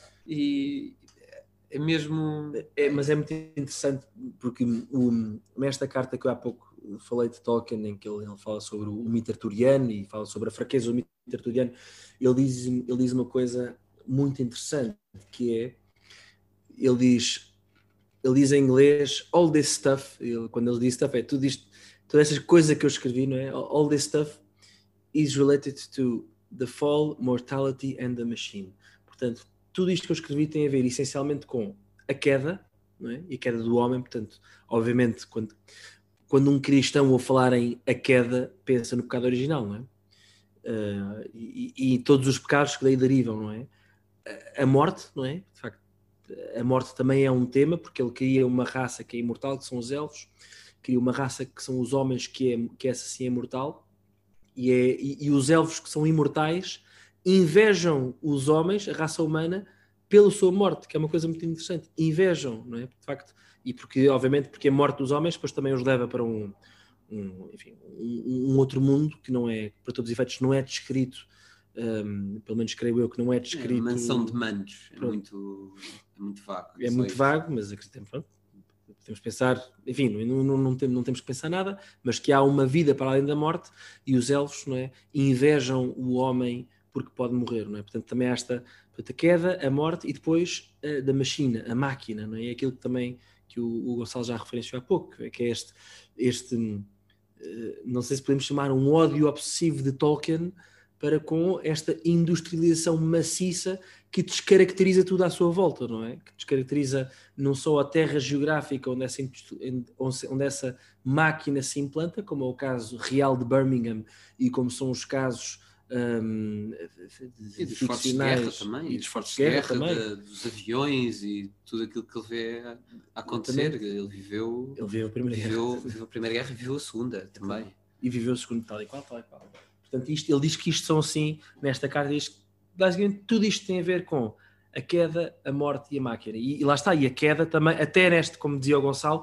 e é mesmo... Mas é muito interessante, porque nesta carta que eu há pouco falei de Tolkien, em que ele fala sobre o mito arturiano e fala sobre a fraqueza do mito arturiano, ele diz uma coisa muito interessante, que é, ele diz em inglês, all this stuff, quando ele diz stuff, é tudo isto, todas essas coisas que eu escrevi, não é? All this stuff is related to the fall, mortality and the machine. Portanto, tudo isto que eu escrevi tem a ver essencialmente com a queda, não é? E a queda do homem. Portanto, obviamente, quando um cristão ouve falar em a queda, pensa no pecado original, não é? E todos os pecados que daí derivam, não é? A morte, não é? De facto, a morte também é um tema, porque ele cria uma raça que é imortal, que são os elfos, cria uma raça que são os homens, que essa sim é mortal, e os elfos, que são imortais, invejam os homens, a raça humana, pela sua morte, que é uma coisa muito interessante. Invejam, não é? De facto, e obviamente porque a morte dos homens depois também os leva para um outro mundo, que não é, para todos os efeitos, não é descrito, pelo menos creio eu que não é descrito. É uma mansão de manos, é muito vago. É muito vago, mas acreditamos, pronto. Podemos pensar, enfim, não temos que pensar nada, mas que há uma vida para além da morte, e os elfos, não é, invejam o homem porque pode morrer, não é? Portanto, também há a queda, a morte, e depois da machina, a máquina, não é? É aquilo que também que o Gonçalo já referenciou há pouco, que é este não sei se podemos chamar um ódio obsessivo de Tolkien para com esta industrialização maciça que descaracteriza tudo à sua volta, não é? Que descaracteriza não só a terra geográfica onde essa máquina se implanta, como é o caso real de Birmingham, e como são os casos e dos fortes de guerra também, e dos fortes de guerra também, dos aviões e tudo aquilo que ele vê a acontecer. Ele viveu a Primeira Guerra, viveu a Segunda também. E viveu a Segunda, tal e qual. Portanto, ele diz que isto são assim, nesta carta, diz que basicamente tudo isto tem a ver com a queda, a morte e a máquina. E lá está, e a queda também, até neste, como dizia o Gonçalo,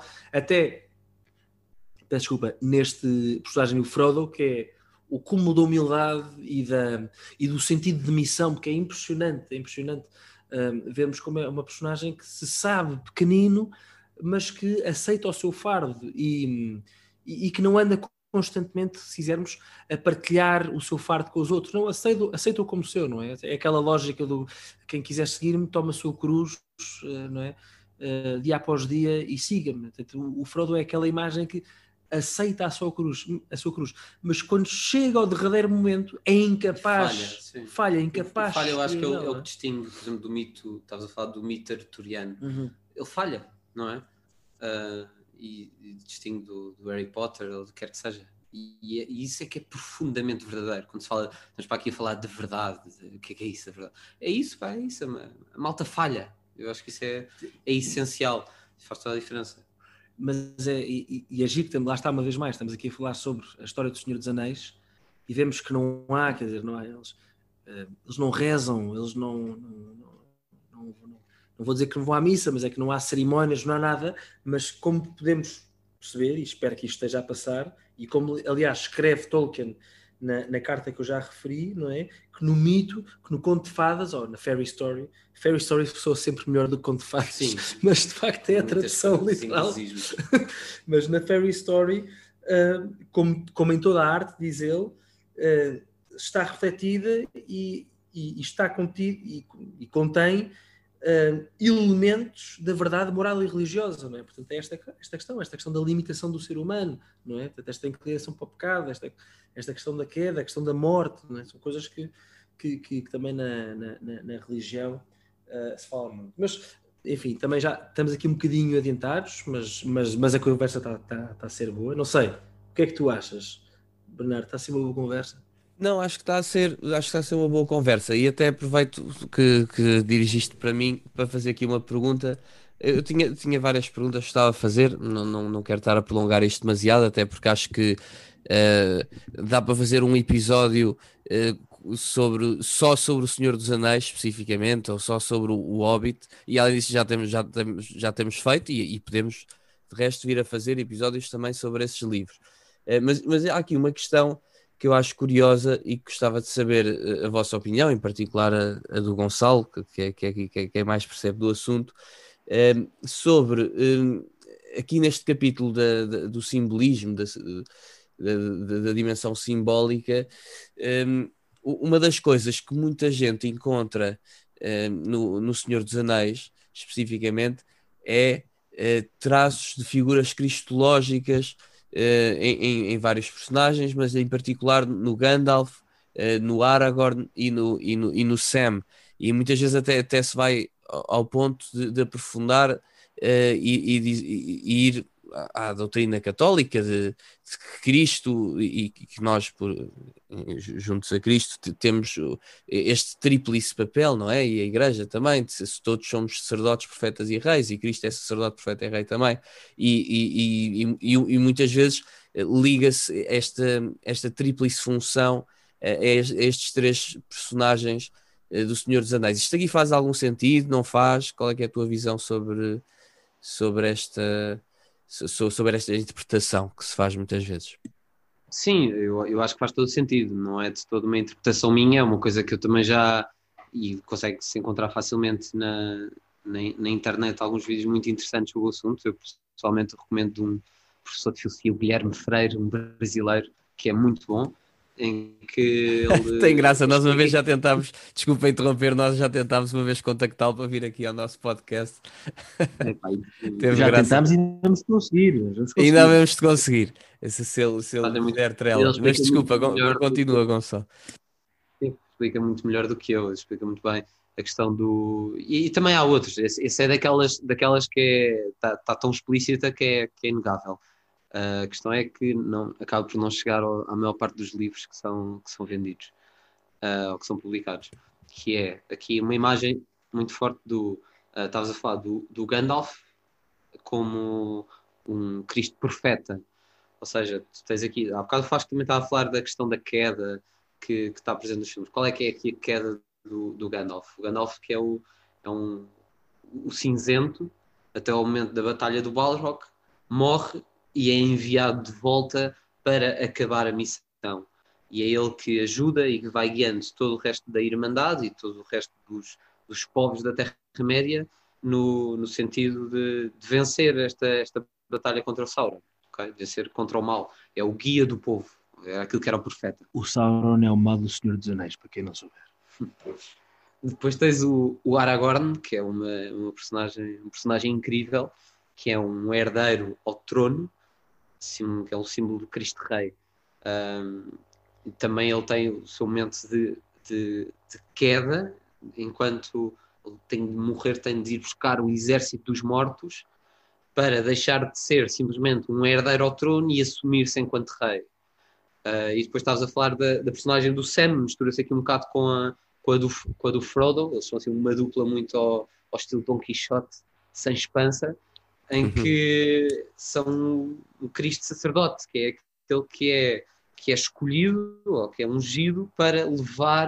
neste personagem, o Frodo, que é o cúmulo da humildade e do sentido de missão, porque é impressionante. Vemos como é uma personagem que se sabe pequenino, mas que aceita o seu fardo e que não anda constantemente, se quisermos, a partilhar o seu fardo com os outros. Não, aceita-o como seu, não é? É aquela lógica do quem quiser seguir-me, toma a sua cruz, não é? Dia após dia, e siga-me. Portanto, o Frodo é aquela imagem que aceita a sua cruz, mas quando chega ao derradeiro momento é incapaz, falha, incapaz. Falha, eu acho que é o que distingue, por exemplo, do mito, estavas a falar do mito arturiano. Ele falha, não é? E distingue do Harry Potter ou do que quer que seja. E isso é que é profundamente verdadeiro. Quando se fala, estamos para aqui a falar de verdade, o que é isso, a verdade? É isso, pá, é isso. A malta falha. Eu acho que isso é essencial. Faz toda a diferença. Mas agir, lá está uma vez mais, estamos aqui a falar sobre a história do Senhor dos Anéis e vemos que não há, quer dizer, não há, eles não rezam, eles não vou dizer que não vão à missa, mas é que não há cerimónias, não há nada, mas como podemos perceber, e espero que isto esteja a passar, e como aliás escreve Tolkien na carta que eu já referi, não é? Que no mito, que no conto de fadas, ou na Fairy Story soa sempre melhor do que conto de fadas, sim, mas de facto é a tradução literal. Mas na Fairy Story, como em toda a arte, diz ele, está refletida e está contido e contém elementos da verdade moral e religiosa, não é? Portanto, é esta questão da limitação do ser humano, não é? Portanto, esta inclinação para o pecado, esta questão da queda, a questão da morte, não é? São coisas que também na religião se fala muito. Mas, enfim, também já estamos aqui um bocadinho adiantados, mas a conversa está a ser boa. Não sei, o que é que tu achas, Bernardo? Está a ser uma boa conversa? Não, acho que está a ser uma boa conversa e até aproveito que dirigiste para mim para fazer aqui uma pergunta. Eu tinha várias perguntas que estava a fazer, não quero estar a prolongar isto demasiado, até porque acho que dá para fazer um episódio só sobre o Senhor dos Anéis especificamente, ou só sobre o Hobbit, e além disso já temos feito e podemos de resto vir a fazer episódios também sobre esses livros. Mas há aqui uma questão que eu acho curiosa e gostava de saber a vossa opinião, em particular a do Gonçalo, que é mais percebe do assunto, sobre aqui neste capítulo do simbolismo, da dimensão simbólica, uma das coisas que muita gente encontra no Senhor dos Anéis, especificamente, é traços de figuras cristológicas em vários personagens, mas em particular no Gandalf, no Aragorn e no Sam. E muitas vezes até se vai ao ponto de aprofundar e ir à doutrina católica de que Cristo e que nós, juntos a Cristo, temos este tríplice papel, não é? E a Igreja também, se todos somos sacerdotes, profetas e reis, e Cristo é sacerdote, profeta e rei também, e muitas vezes liga-se esta tríplice função a estes três personagens do Senhor dos Anéis. Isto aqui faz algum sentido? Não faz? Qual é que é a tua visão sobre esta interpretação que se faz muitas vezes? Sim, eu acho que faz todo sentido, não é de toda uma interpretação minha, é uma coisa que eu também já, e consegue-se encontrar facilmente na internet alguns vídeos muito interessantes sobre o assunto. Eu pessoalmente recomendo de um professor de filosofia, o Guilherme Freire, um brasileiro, que é muito bom, em que ele... Tem graça, nós uma vez já tentámos, desculpa interromper, nós já tentámos uma vez contactá-lo para vir aqui ao nosso podcast. Já tentámos e ainda vamos conseguir. Ainda vamos de conseguir. Se ele der trela. Mas desculpa, continua, Gonçalo. Explica muito melhor do que eu, explica muito bem a questão do... E também há outros, esse é daquelas que está tão explícita que é inegável. A questão é que acaba por não chegar à maior parte dos livros que são vendidos ou que são publicados, que é aqui uma imagem muito forte estavas a falar do Gandalf como um Cristo profeta, ou seja, tu tens aqui, há bocado falaste que também estava a falar da questão da queda que está presente nos filmes. Qual é que é aqui a queda do Gandalf? O Gandalf que é o cinzento até ao momento da Batalha do Balrog, morre e é enviado de volta para acabar a missão. E é ele que ajuda e que vai guiando todo o resto da Irmandade e todo o resto dos povos da Terra-média no sentido de vencer esta batalha contra o Sauron, okay? Vencer contra o mal. É o guia do povo. É aquilo que era o profeta. O Sauron é o mal do Senhor dos Anéis, para quem não souber. Depois tens o Aragorn, que é um personagem incrível, que é um herdeiro ao trono, que é um símbolo do Cristo Rei. E também ele tem o seu momento de queda, enquanto ele tem de morrer, tem de ir buscar o exército dos mortos para deixar de ser simplesmente um herdeiro ao trono e assumir-se enquanto rei. E depois estavas a falar da personagem do Sam, mistura-se aqui um bocado com a do Frodo. Eles são assim uma dupla muito ao estilo Dom Quixote sem espança, em que são o Cristo sacerdote, que é aquele que é escolhido ou que é ungido para levar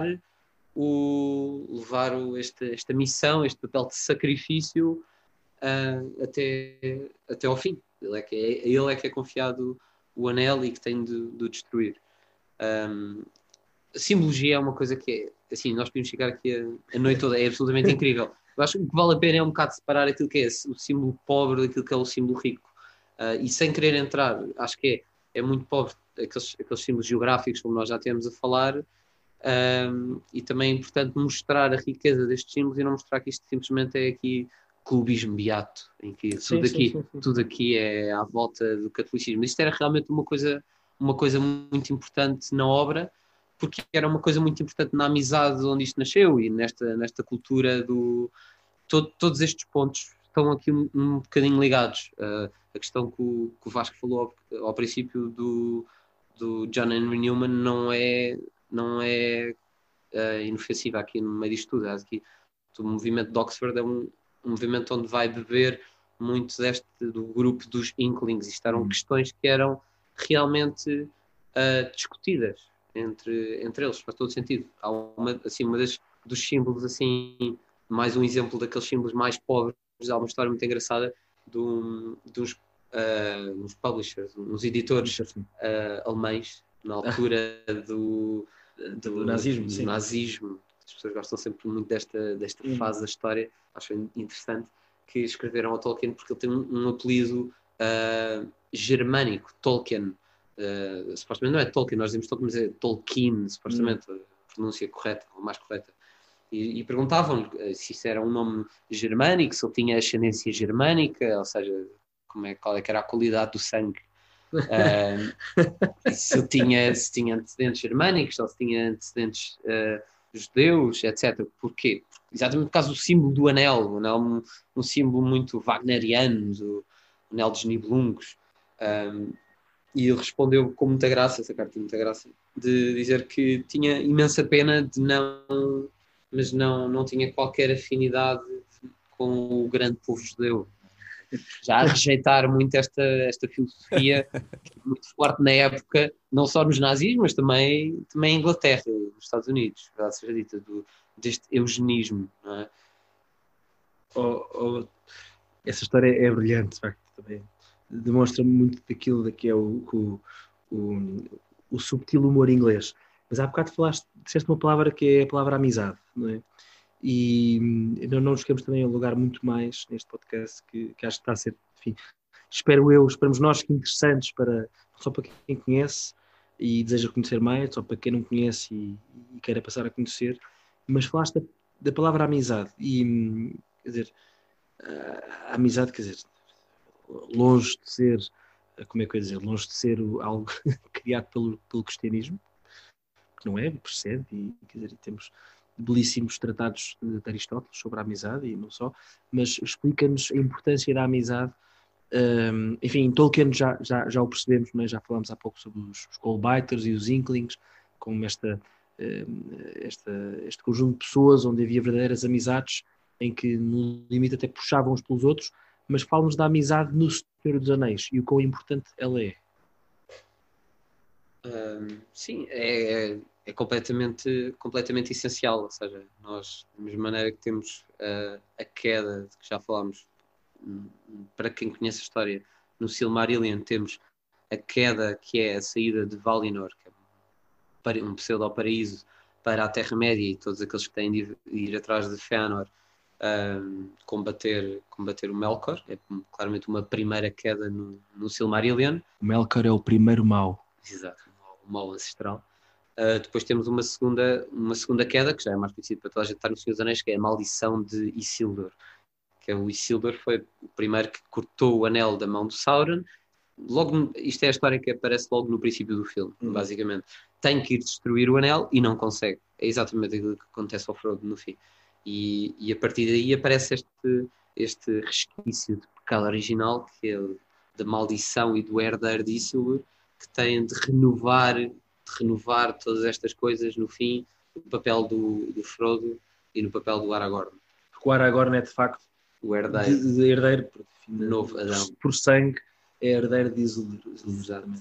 esta missão, este papel de sacrifício até ao fim. Ele é que é confiado o anel e que tem de o destruir. A simbologia é uma coisa que é assim, nós podemos ficar aqui a noite toda, é absolutamente incrível. Eu acho que o que vale a pena é um bocado separar aquilo que é o símbolo pobre daquilo que é o símbolo rico. E sem querer entrar, acho que é muito pobre aqueles símbolos geográficos, como nós já temos a falar, e também é importante mostrar a riqueza destes símbolos e não mostrar que isto simplesmente é aqui clubismo beato, em que tudo aqui é à volta do catolicismo. Isto era realmente uma coisa muito importante na obra, porque era uma coisa muito importante na amizade onde isto nasceu e nesta cultura todos estes pontos estão aqui um bocadinho ligados. A questão que o Vasco falou ao princípio do John Henry Newman não é inofensiva aqui no meio disto tudo. Acho que o movimento de Oxford é um movimento onde vai beber muito do grupo dos Inklings. Isto eram questões que eram realmente discutidas entre eles, faz todo sentido. Há uma dos símbolos, assim, mais um exemplo daqueles símbolos mais pobres. Há uma história muito engraçada dos publishers, uns editores alemães, na altura do nazismo. As pessoas gostam sempre muito desta fase da história, acho interessante, que escreveram ao Tolkien porque ele tem um apelido germânico, Tolkien. Supostamente não é Tolkien, nós dizemos Tolkien, mas é Tolkien, supostamente, a pronúncia correta, ou mais correta. E perguntavam-lhe se isso era um nome germânico, se ele tinha ascendência germânica, ou seja, qual é que era a qualidade do sangue. Se tinha antecedentes germânicos, ou se tinha antecedentes judeus, etc. Porquê? Exatamente por causa do símbolo do anel. O anel um símbolo muito wagneriano, o anel dos Nibelungos. E ele respondeu com muita graça, essa carta tem muita graça, de dizer que tinha imensa pena mas não tinha qualquer afinidade com o grande povo judeu. Já a rejeitar muito esta filosofia muito forte na época, não só nos nazismos, mas também em Inglaterra, nos Estados Unidos, verdade seja dita, deste eugenismo, não é? Essa história é brilhante, de facto, também. Demonstra muito daquilo que é o subtil humor inglês. Mas há bocado disseste uma palavra que é a palavra amizade, não é? E não nos ficamos também a alugar muito mais neste podcast, que acho que está a ser, enfim, esperamos nós que interessantes não só para quem conhece e deseja conhecer mais, só para quem não conhece e queira passar a conhecer, mas falaste da palavra amizade e, quer dizer, a amizade, quer dizer, longe de ser, como é que eu ia dizer, longe de ser algo criado pelo cristianismo, que não é, precede, e quer dizer, temos belíssimos tratados de Aristóteles sobre a amizade e não só, mas explica-nos a importância da amizade. Enfim, Tolkien já o percebemos, mas já falámos há pouco sobre os Coldbiters e os Inklings, como este conjunto de pessoas onde havia verdadeiras amizades, em que no limite até puxavam uns pelos outros, mas falamos da amizade no Senhor dos Anéis e o quão importante ela é. Sim, é completamente essencial, ou seja, nós, da mesma maneira que temos a queda, de que já falámos, para quem conhece a história, no Silmarillion temos a queda, que é a saída de Valinor, que é um pseudo-paraíso, para a Terra-média, e todos aqueles que têm de ir atrás de Fëanor combater o Melkor. É claramente uma primeira queda no Silmarillion. O Melkor é o primeiro mau. Exato, o mau ancestral. Depois temos uma segunda queda, que já é mais conhecida para toda a gente estar no Senhor dos Anéis, que é a maldição de Isildur. Que é o Isildur foi o primeiro que cortou o anel da mão do Sauron isto é a história que aparece logo no princípio do filme, basicamente. Tem que ir destruir o anel e não consegue. É exatamente aquilo que acontece ao Frodo no fim. E a partir daí aparece este resquício de pecado original, que é da maldição e do herdeiro de Isildur, que tem de renovar todas estas coisas no fim, no papel do Frodo e no papel do Aragorn. Porque o Aragorn é de facto O herdeiro. de herdeiro por, Novo Adão. por sangue, é herdeiro de Isildur. Exatamente.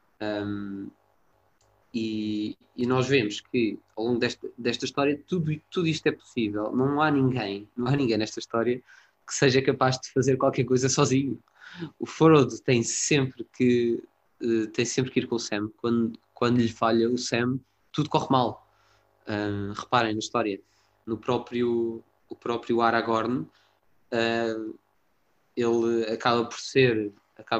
E nós vemos que ao longo desta história tudo isto é possível. Não há ninguém nesta história que seja capaz de fazer qualquer coisa sozinho. O Frodo tem sempre que ir com o Sam. Quando lhe falha o Sam, tudo corre mal. Reparem na história. O próprio Aragorn, ele acaba por ser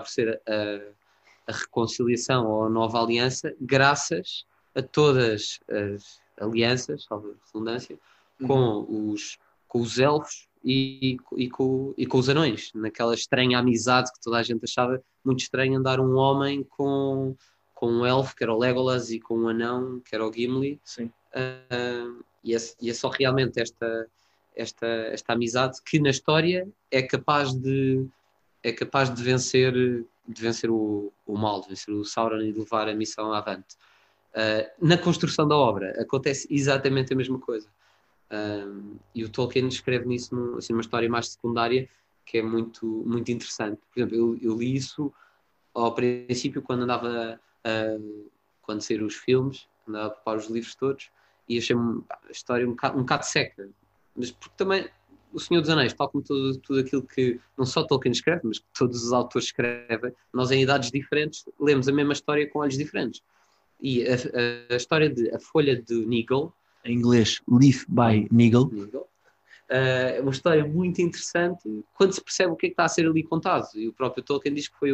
a reconciliação ou a nova aliança, graças a todas as alianças, salvo a redundância, com os elfos e com os anões, naquela estranha amizade que toda a gente achava muito estranho, andar um homem com um elfo, que era o Legolas, e com um anão, que era o Gimli. Sim. E é só realmente esta amizade que na história é capaz de vencer o mal, de vencer o Sauron e de levar a missão avante. Na construção da obra acontece exatamente a mesma coisa. E o Tolkien escreve nisso assim, uma história mais secundária que é muito, muito interessante. Por exemplo, eu li isso ao princípio quando saíram os filmes, andava a preparar os livros todos e achei a história um bocado seca. Mas porque também o Senhor dos Anéis, tal como tudo aquilo que não só Tolkien escreve, mas que todos os autores escrevem, nós em idades diferentes lemos a mesma história com olhos diferentes. E a história de A Folha de Nigel, em inglês, Leaf by Nigel, é uma história muito interessante quando se percebe o que é que está a ser ali contado. E o próprio Tolkien diz que foi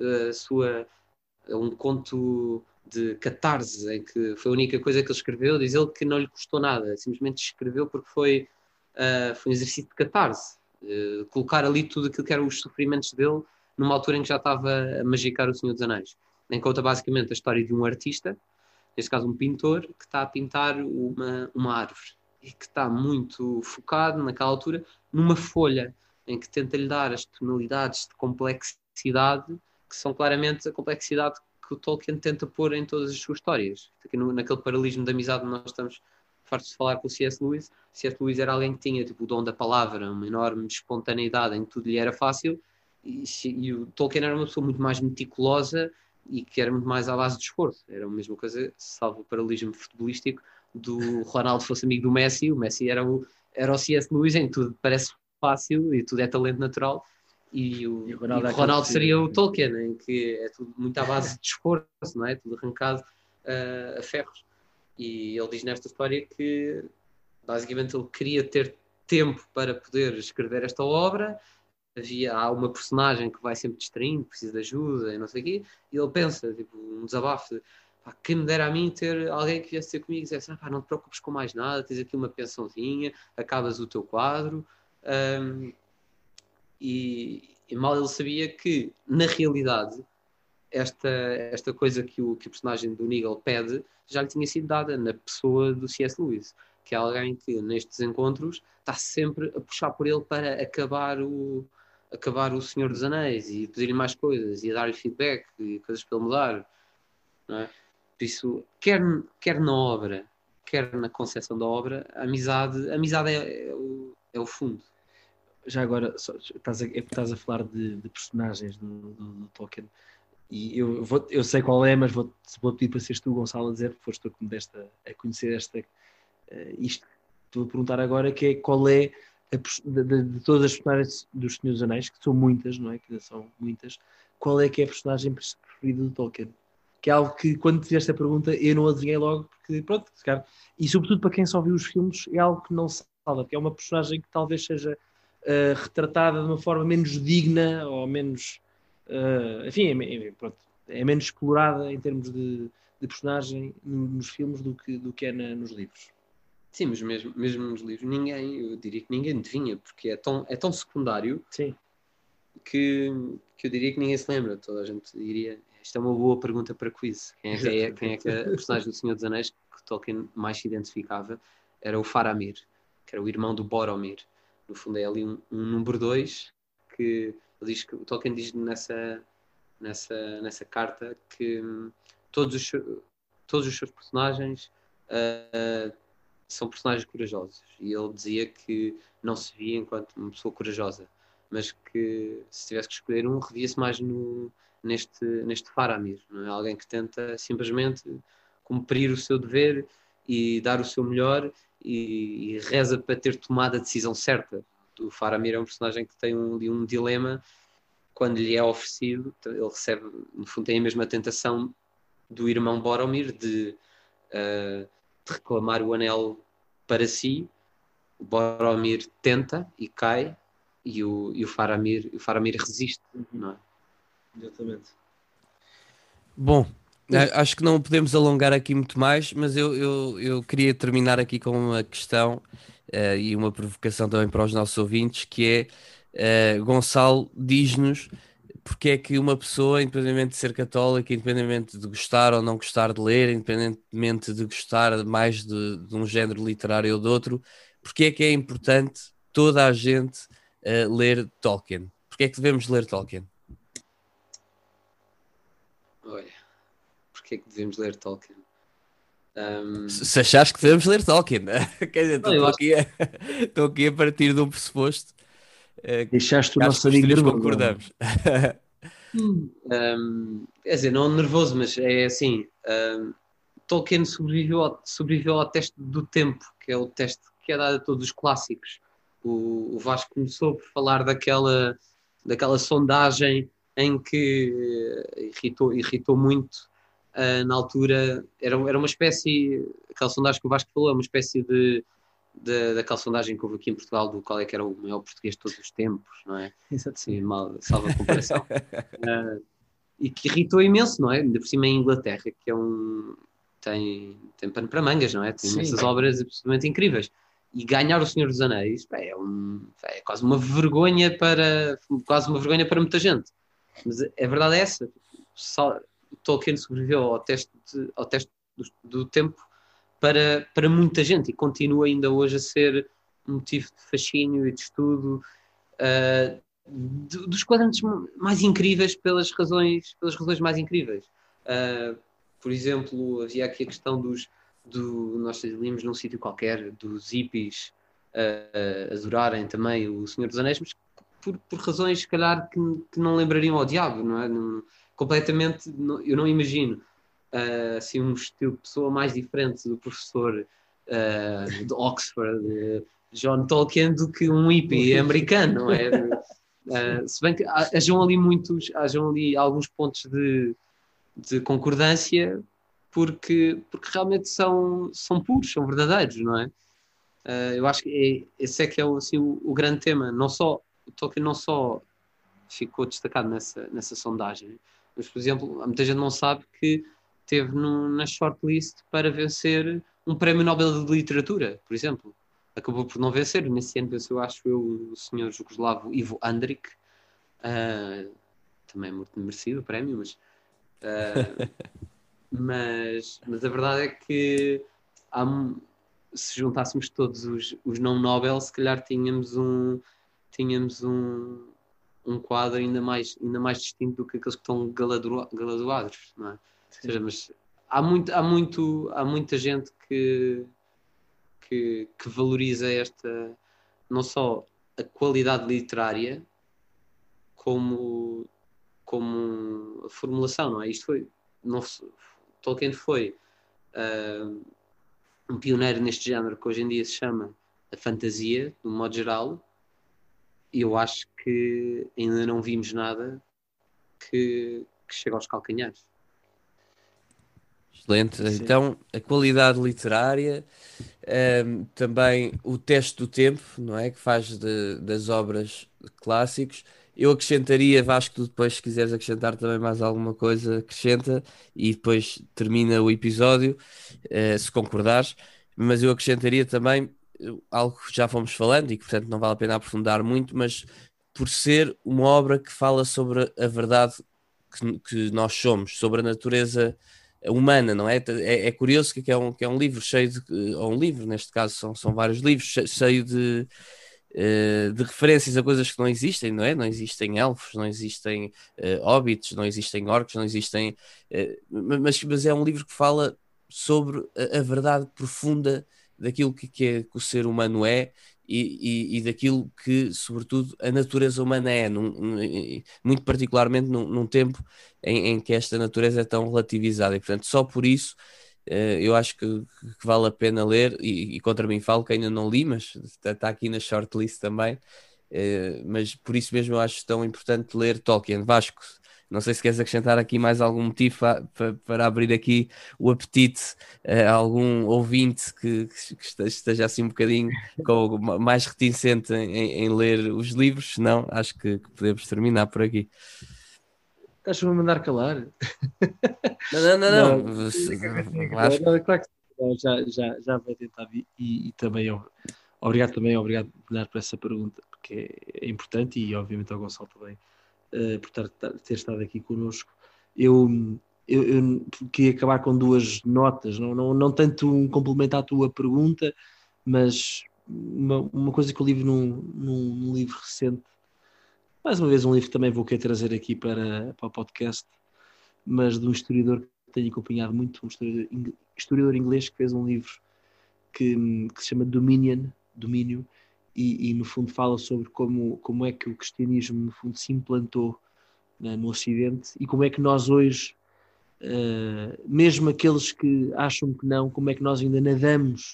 um conto de catarse, em que foi a única coisa que ele escreveu. Diz ele que não lhe custou nada, simplesmente escreveu porque foi um exercício de catarse, colocar ali tudo aquilo que eram os sofrimentos dele numa altura em que já estava a magicar o Senhor dos Anéis. Em conta basicamente a história de um artista, neste caso um pintor, que está a pintar uma árvore e que está muito focado naquela altura numa folha em que tenta lhe dar as tonalidades de complexidade que são claramente a complexidade que o Tolkien tenta pôr em todas as suas histórias. Aqui naquele paralelismo da amizade nós estamos fartos de falar com o C.S. Lewis. C.S. Lewis era alguém que tinha o dom da palavra, uma enorme espontaneidade em que tudo lhe era fácil, e o Tolkien era uma pessoa muito mais meticulosa e que era muito mais à base de esforço. Era a mesma coisa, salvo o paralelismo futebolístico, do Ronaldo fosse amigo do Messi. O Messi era o C.S. Lewis, em tudo parece fácil e tudo é talento natural, e o Ronaldo seria o Tolkien, em que é tudo muito à base de esforço, não é? Tudo arrancado a ferros. E ele diz nesta história que basicamente ele queria ter tempo para poder escrever esta obra. Há uma personagem que vai sempre distraindo, precisa de ajuda e não sei o quê, e ele pensa, um desabafo de, quem me dera a mim ter alguém que viesse ter comigo e dissesse, não te preocupes com mais nada, tens aqui uma pensãozinha, acabas o teu quadro. E mal ele sabia que na realidade esta coisa que o personagem do Nigel pede já lhe tinha sido dada na pessoa do C.S. Lewis, que é alguém que nestes encontros está sempre a puxar por ele para acabar o Senhor dos Anéis e pedir-lhe mais coisas e a dar-lhe feedback e coisas para ele mudar, não é? Por isso, quer na obra, quer na concepção da obra, a amizade é o fundo. Já agora, estás a falar de personagens do Tolkien, e eu sei qual é, mas vou pedir para seres tu, Gonçalo, a dizer, porque foste tu que me deste a conhecer isto. Estou a perguntar agora que é qual é de todas as personagens dos Senhor dos Anéis, que são muitas, não é? Que são muitas, qual é que é a personagem preferida do Tolkien? Que é algo que, quando te fizeste a pergunta, eu não adivinhei logo, porque, pronto, cara, e sobretudo para quem só viu os filmes, é algo que não se fala, porque é uma personagem que talvez seja retratada de uma forma menos digna, ou menos, enfim, pronto, é menos explorada em termos de personagem nos filmes do que é nos livros. Sim, mas mesmo nos livros eu diria que ninguém adivinha, porque é tão secundário. Sim. que eu diria que ninguém se lembra. Toda a gente diria. Esta é uma boa pergunta para quiz. Quem é que a personagem do Senhor dos Anéis que Tolkien mais se identificava? Era o Faramir, que era o irmão do Boromir. No fundo é ali um número 2 que ele diz que o Tolkien diz nessa carta que todos os seus personagens são personagens corajosos, e ele dizia que não se via enquanto uma pessoa corajosa, mas que se tivesse que escolher um, revia-se mais neste Faramir, não é? Alguém que tenta simplesmente cumprir o seu dever e dar o seu melhor, e reza para ter tomado a decisão certa. O Faramir é um personagem que tem um dilema. Quando lhe é oferecido, ele recebe, no fundo, tem a mesma tentação do irmão Boromir de reclamar o anel para si. O Boromir tenta e cai, e o Faramir resiste, não é? Exatamente. Bom, acho que não podemos alongar aqui muito mais, mas eu queria terminar aqui com uma questão e uma provocação também para os nossos ouvintes, que é, Gonçalo, diz-nos porque é que uma pessoa, independentemente de ser católica, independentemente de gostar ou não gostar de ler, independentemente de gostar mais de um género literário ou de outro, porque é que é importante toda a gente ler Tolkien? Porque é que devemos ler Tolkien? Olha, porque é que devemos ler Tolkien? Se achares que devemos ler Tolkien, quer dizer, Não, eu acho estou aqui a partir de um pressuposto Deixaste o que acho nosso que os amigo três nervoso. concordamos. Quer dizer, não nervoso, mas é assim, Tolkien sobreviveu ao teste do tempo, que é o teste que é dado a todos os clássicos. O Vasco começou por falar daquela sondagem em que irritou muito. Na altura era uma espécie, aquela sondagem que o Vasco falou, é uma espécie daquela sondagem que houve aqui em Portugal, do qual é que era o maior português de todos os tempos, não é? Assim, mal, salva a comparação. E que irritou imenso, não é? Ainda por cima em Inglaterra, que é tem pano para mangas, não é? Tem imensas obras absolutamente incríveis. E ganhar o Senhor dos Anéis é quase uma vergonha para muita gente. Mas a verdade é essa. Tolkien sobreviveu ao teste do tempo para muita gente, e continua ainda hoje a ser um motivo de fascínio e de estudo dos quadrantes mais incríveis pelas razões mais incríveis. Por exemplo, havia aqui a questão nós líamos num sítio qualquer, dos hippies adorarem também o Senhor dos Anéis, mas por razões, se calhar, que não lembrariam ao diabo, não é? Completamente, eu não imagino assim, um estilo de pessoa mais diferente do professor de Oxford, John Tolkien, do que um hippie americano, não é? Se bem que hajam ali alguns pontos de concordância, porque realmente são puros, são verdadeiros, não é? Eu acho que esse é que é assim, o grande tema. O Tolkien não só ficou destacado nessa sondagem, mas, por exemplo, muita gente não sabe que esteve na shortlist para vencer um prémio Nobel de Literatura, por exemplo. Acabou por não vencer. Nesse ano venceu, acho eu, o senhor jugoslavo Ivo Andrić. Também muito merecido o prémio, mas a verdade é que se juntássemos todos os não Nobel, se calhar tínhamos um quadro ainda mais distinto do que aqueles que estão galardoados, não é? Ou seja, mas há muita gente que valoriza não só a qualidade literária, como a formulação, não é? Tolkien foi um pioneiro neste género que hoje em dia se chama a fantasia, de um modo geral, e eu acho que ainda não vimos nada que chegue aos calcanhares. Excelente. Sim. Então, a qualidade literária, também o teste do tempo, não é? Que faz das obras clássicos. Eu acrescentaria, Vasco, tu depois, se quiseres acrescentar também mais alguma coisa, acrescenta e depois termina o episódio, se concordares. Mas eu acrescentaria também algo que já fomos falando e que, portanto, não vale a pena aprofundar muito, mas por ser uma obra que fala sobre a verdade que nós somos, sobre a natureza humana, não é? É curioso que é um livro cheio de, ou um livro, neste caso são vários livros, cheio de referências a coisas que não existem, não é? Não existem elfos, não existem hobbits, não existem orcs, não existem... mas é um livro que fala sobre a verdade profunda daquilo que o ser humano é e daquilo que, sobretudo, a natureza humana é, muito particularmente num tempo em que esta natureza é tão relativizada. E, portanto, só por isso eu acho que vale a pena ler, e contra mim falo que ainda não li, mas está aqui na shortlist também. Mas por isso mesmo eu acho tão importante ler Tolkien. Vasco, não sei se queres acrescentar aqui mais algum motivo para abrir aqui o apetite a algum ouvinte que esteja assim um bocadinho mais reticente em ler os livros, senão acho que podemos terminar por aqui. Estás-me a mandar calar? Não. Claro que já vai tentar. E também, obrigado por essa pergunta, porque é importante, e obviamente ao Gonçalo também, por ter estado aqui connosco. Eu queria acabar com duas notas, não tanto um complemento à tua pergunta, mas uma coisa que eu li num livro recente. Mais uma vez um livro que também vou querer trazer aqui para o podcast, mas de um historiador que tenho acompanhado muito, um historiador inglês que fez um livro que se chama Domínio, e no fundo fala sobre como é que o cristianismo no fundo se implantou, né, no Ocidente, e como é que nós hoje, mesmo aqueles que acham que não, como é que nós ainda nadamos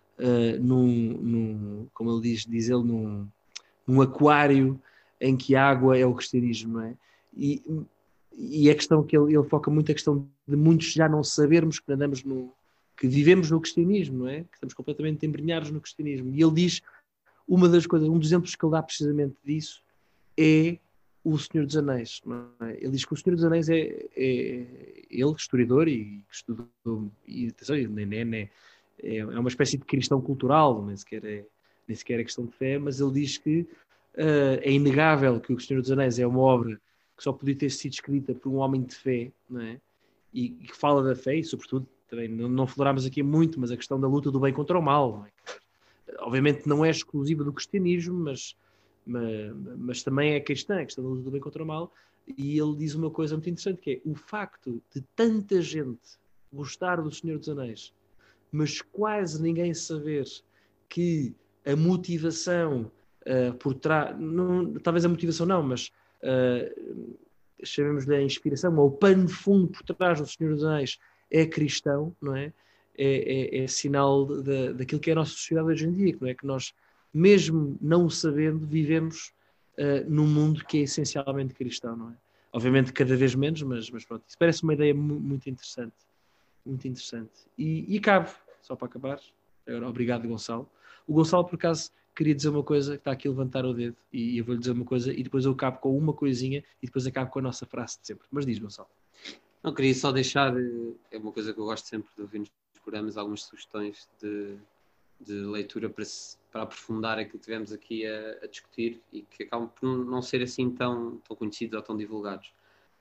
como ele diz ele, num aquário em que a água é o cristianismo, não é? E a questão que ele foca muito a questão de muitos já não sabermos que andamos que vivemos no cristianismo, não é? Que estamos completamente embrenhados no cristianismo. E ele diz, um dos exemplos que ele dá precisamente disso é o Senhor dos Anéis, não é? Ele diz que o Senhor dos Anéis ele, historiador, e que estudou, e atenção, é uma espécie de cristão cultural, nem sequer é questão de fé, mas ele diz que é inegável que o Senhor dos Anéis é uma obra que só podia ter sido escrita por um homem de fé, não é? E que fala da fé, e sobretudo, também não falámos aqui muito, mas a questão da luta do bem contra o mal, não é? Obviamente não é exclusiva do cristianismo, mas também é cristã, a questão da luta do bem contra o mal. E ele diz uma coisa muito interessante, que é o facto de tanta gente gostar do Senhor dos Anéis, mas quase ninguém saber que a motivação por trás, talvez a motivação não, mas chamemos-lhe a inspiração, ou o pano de fundo por trás do Senhor dos Anéis é cristão, não é? É sinal daquilo que é a nossa sociedade hoje em dia, não é? Que nós, mesmo não sabendo, vivemos num mundo que é essencialmente cristão, não é? Obviamente cada vez menos, mas pronto, isso parece uma ideia muito interessante. Muito interessante. E cabe, só para acabar, agora, obrigado Gonçalo. O Gonçalo, por acaso, queria dizer uma coisa, que está aqui a levantar o dedo, e eu vou-lhe dizer uma coisa, e depois eu acabo com uma coisinha, e depois acabo com a nossa frase de sempre. Mas diz, Gonçalo. Não, queria só deixar, é uma coisa que eu gosto sempre de ouvir nos programas, algumas sugestões de leitura para aprofundar aquilo que tivemos aqui a discutir, e que acabam por não ser assim tão conhecidos ou tão divulgados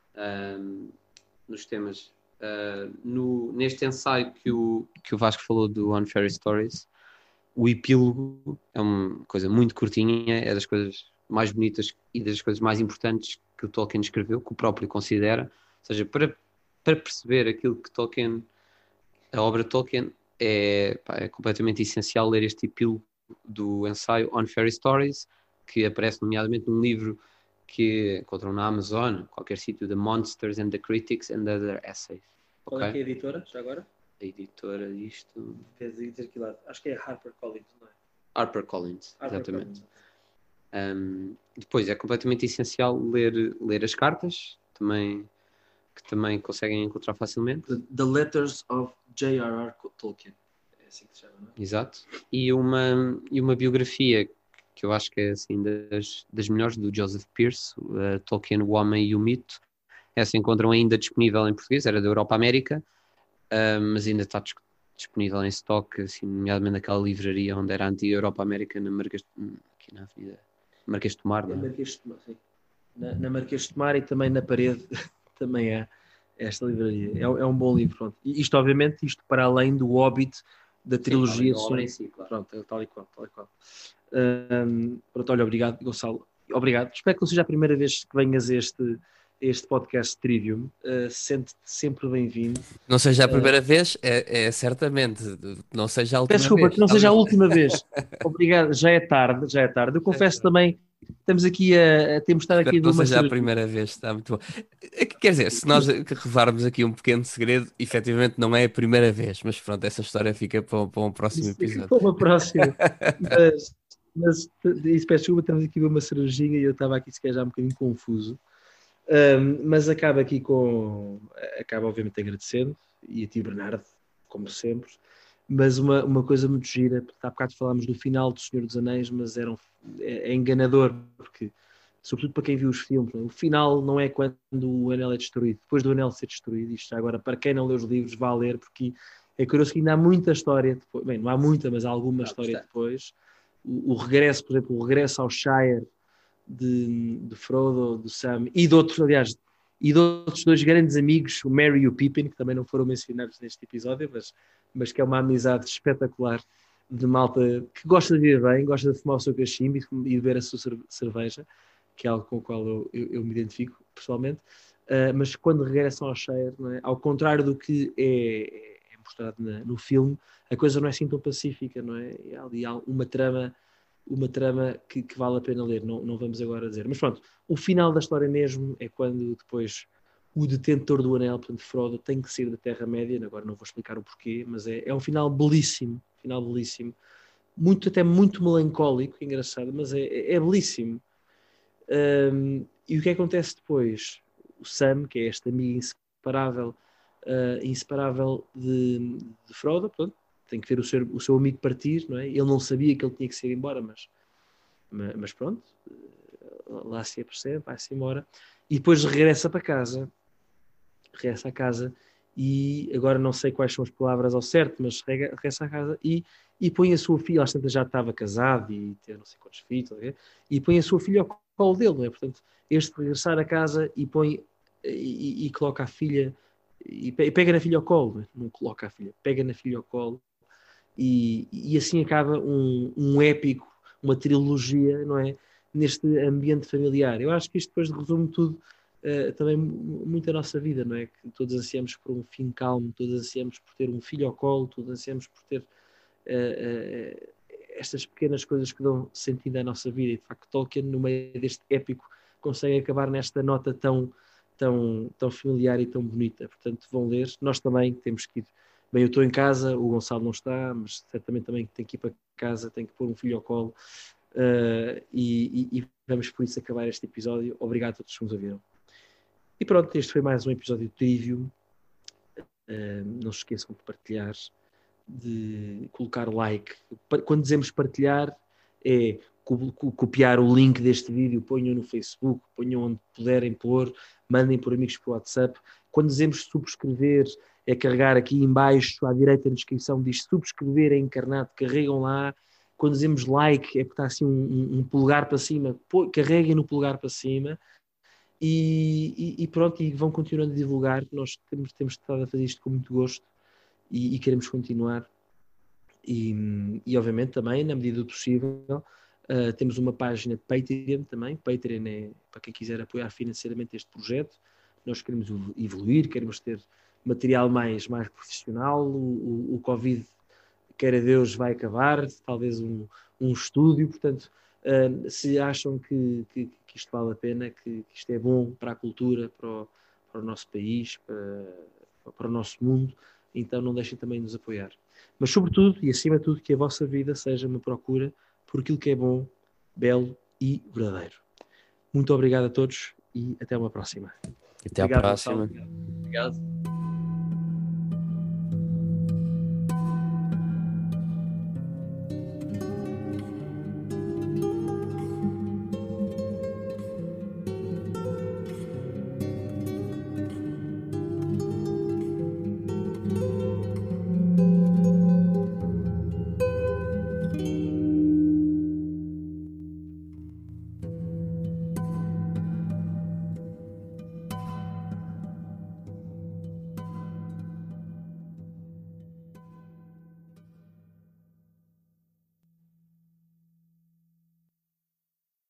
nos temas. Neste ensaio que o Vasco falou do Unfairy Stories, o epílogo é uma coisa muito curtinha, é das coisas mais bonitas e das coisas mais importantes que o Tolkien escreveu, que o próprio considera. Ou seja, para perceber aquilo que a obra de Tolkien, é completamente essencial ler este epílogo do ensaio Unfairy Stories, que aparece nomeadamente num livro que encontram na Amazon, qualquer sítio, The Monsters and the Critics and Other Essays. Qual é que é a editora, já agora? A editora disto... Quer dizer aqui lá, acho que é HarperCollins, não é? HarperCollins, exatamente. Depois é completamente essencial ler as cartas, que também conseguem encontrar facilmente. The Letters of J.R.R. Tolkien. É assim que se chama, não é? Exato. E uma biografia que eu acho que é assim, das melhores, do Joseph Pearce, Tolkien, O Homem e o Mito. Essa encontram ainda disponível em português, era da Europa América, mas ainda está disponível em stock, assim, nomeadamente naquela livraria onde era a antiga Europa América, aqui na Avenida Marquês de Tomar, não é? Marquês de Tomar, sim. Na Marquês de Tomar e também na parede também há esta livraria. É um bom livro. Pronto. E isto, obviamente, para além do Hobbit, da trilogia. Sim, obra em si, claro. Pronto, tal e qual. Pronto, olha, obrigado, Gonçalo. Obrigado. Espero que não seja a primeira vez que venhas a este podcast Trivium. Sente-te sempre bem-vindo. Não seja a primeira vez, é certamente. Não seja a última Peço desculpa, vez. que não seja a última vez. Obrigado, já é tarde. Eu confesso também, temos aqui temos estado aqui a ver Não uma seja a primeira vez, está muito bom. Quer dizer, se nós revelarmos aqui um pequeno segredo, efetivamente não é a primeira vez, mas pronto, essa história fica para um próximo episódio. Para uma próxima. Mas isso, peço desculpa, estamos aqui a ver uma cervejinha e eu estava aqui se calhar já um bocadinho confuso. Mas acaba obviamente agradecendo, e a ti, Bernardo, como sempre. Mas uma coisa muito gira, há bocado falámos do final do Senhor dos Anéis, mas é enganador, porque, sobretudo para quem viu os filmes, o final não é quando o anel é destruído, depois do anel ser destruído. Isto agora, para quem não lê os livros, vá ler, porque é curioso que ainda há muita história depois. Bem, não há muita, mas há alguma história depois. O regresso, por exemplo, o regresso ao Shire de Frodo, do Sam e de outros, aliás, e de outros dois grandes amigos, o Merry e o Pippin, que também não foram mencionados neste episódio, mas que é uma amizade espetacular de malta que gosta de viver bem, gosta de fumar o seu cachimbo e de beber a sua cerveja, que é algo com o qual eu me identifico pessoalmente. Mas quando regressam ao Shire, não é? Ao contrário do que é mostrado no filme, a coisa não é assim tão pacífica, não é? Ali há uma trama que vale a pena ler, não vamos agora dizer. Mas pronto, o final da história mesmo é quando depois o detentor do anel, portanto Frodo, tem que sair da Terra-média. Agora não vou explicar o porquê, mas é um final belíssimo, até muito melancólico, engraçado, mas é belíssimo. E o que acontece depois? O Sam, que é este amigo inseparável de Frodo, portanto, tem que ver o seu amigo partir, não é? Ele não sabia que ele tinha que se ir embora, mas pronto, lá se apercebe, vai-se embora, e depois regressa a casa, e agora não sei quais são as palavras ao certo, mas regressa a casa e põe a sua filha, às tantas já estava casado e ter não sei quantos filhos, e põe a sua filha ao colo dele, não é? Portanto, este regressar a casa e põe e coloca a filha e pega na filha ao colo, não coloca a filha, pega na filha ao colo. E assim acaba um épico, uma trilogia, não é? Neste ambiente familiar. Eu acho que isto depois resume tudo, também muito a nossa vida, não é? Que todos ansiamos por um fim calmo, todos ansiamos por ter um filho ao colo, todos ansiamos por ter estas pequenas coisas que dão sentido à nossa vida. E de facto Tolkien, no meio deste épico, consegue acabar nesta nota tão familiar e tão bonita. Portanto, vão ler. Nós também temos que ir. Bem, eu estou em casa, o Gonçalo não está, mas certamente também tem que ir para casa, tem que pôr um filho ao colo, e vamos por isso acabar este episódio. Obrigado a todos que nos ouviram. E pronto, este foi mais um episódio de Trivium. Não se esqueçam de partilhar, de colocar like. Quando dizemos partilhar, é copiar o link deste vídeo, ponham no Facebook, ponham onde puderem pôr, mandem por amigos por WhatsApp. Quando dizemos subscrever, é carregar aqui em baixo, à direita na descrição, diz subscrever, é encarnado, carregam lá. Quando dizemos like, é porque está assim um polegar para cima, carreguem no polegar para cima. E pronto, e vão continuando a divulgar. Nós temos estado a fazer isto com muito gosto e queremos continuar. E obviamente também, na medida do possível, temos uma página de Patreon também. Patreon é para quem quiser apoiar financeiramente este projeto. Nós queremos evoluir, queremos ter material mais profissional. O Covid, queira Deus, vai acabar, talvez um estúdio. Portanto, se acham que isto vale a pena, que isto é bom para a cultura, para o nosso país, para o nosso mundo, então não deixem também de nos apoiar. Mas sobretudo, e acima de tudo, que a vossa vida seja uma procura por aquilo que é bom, belo e verdadeiro. Muito obrigado a todos e até uma próxima. Até à próxima. Obrigado.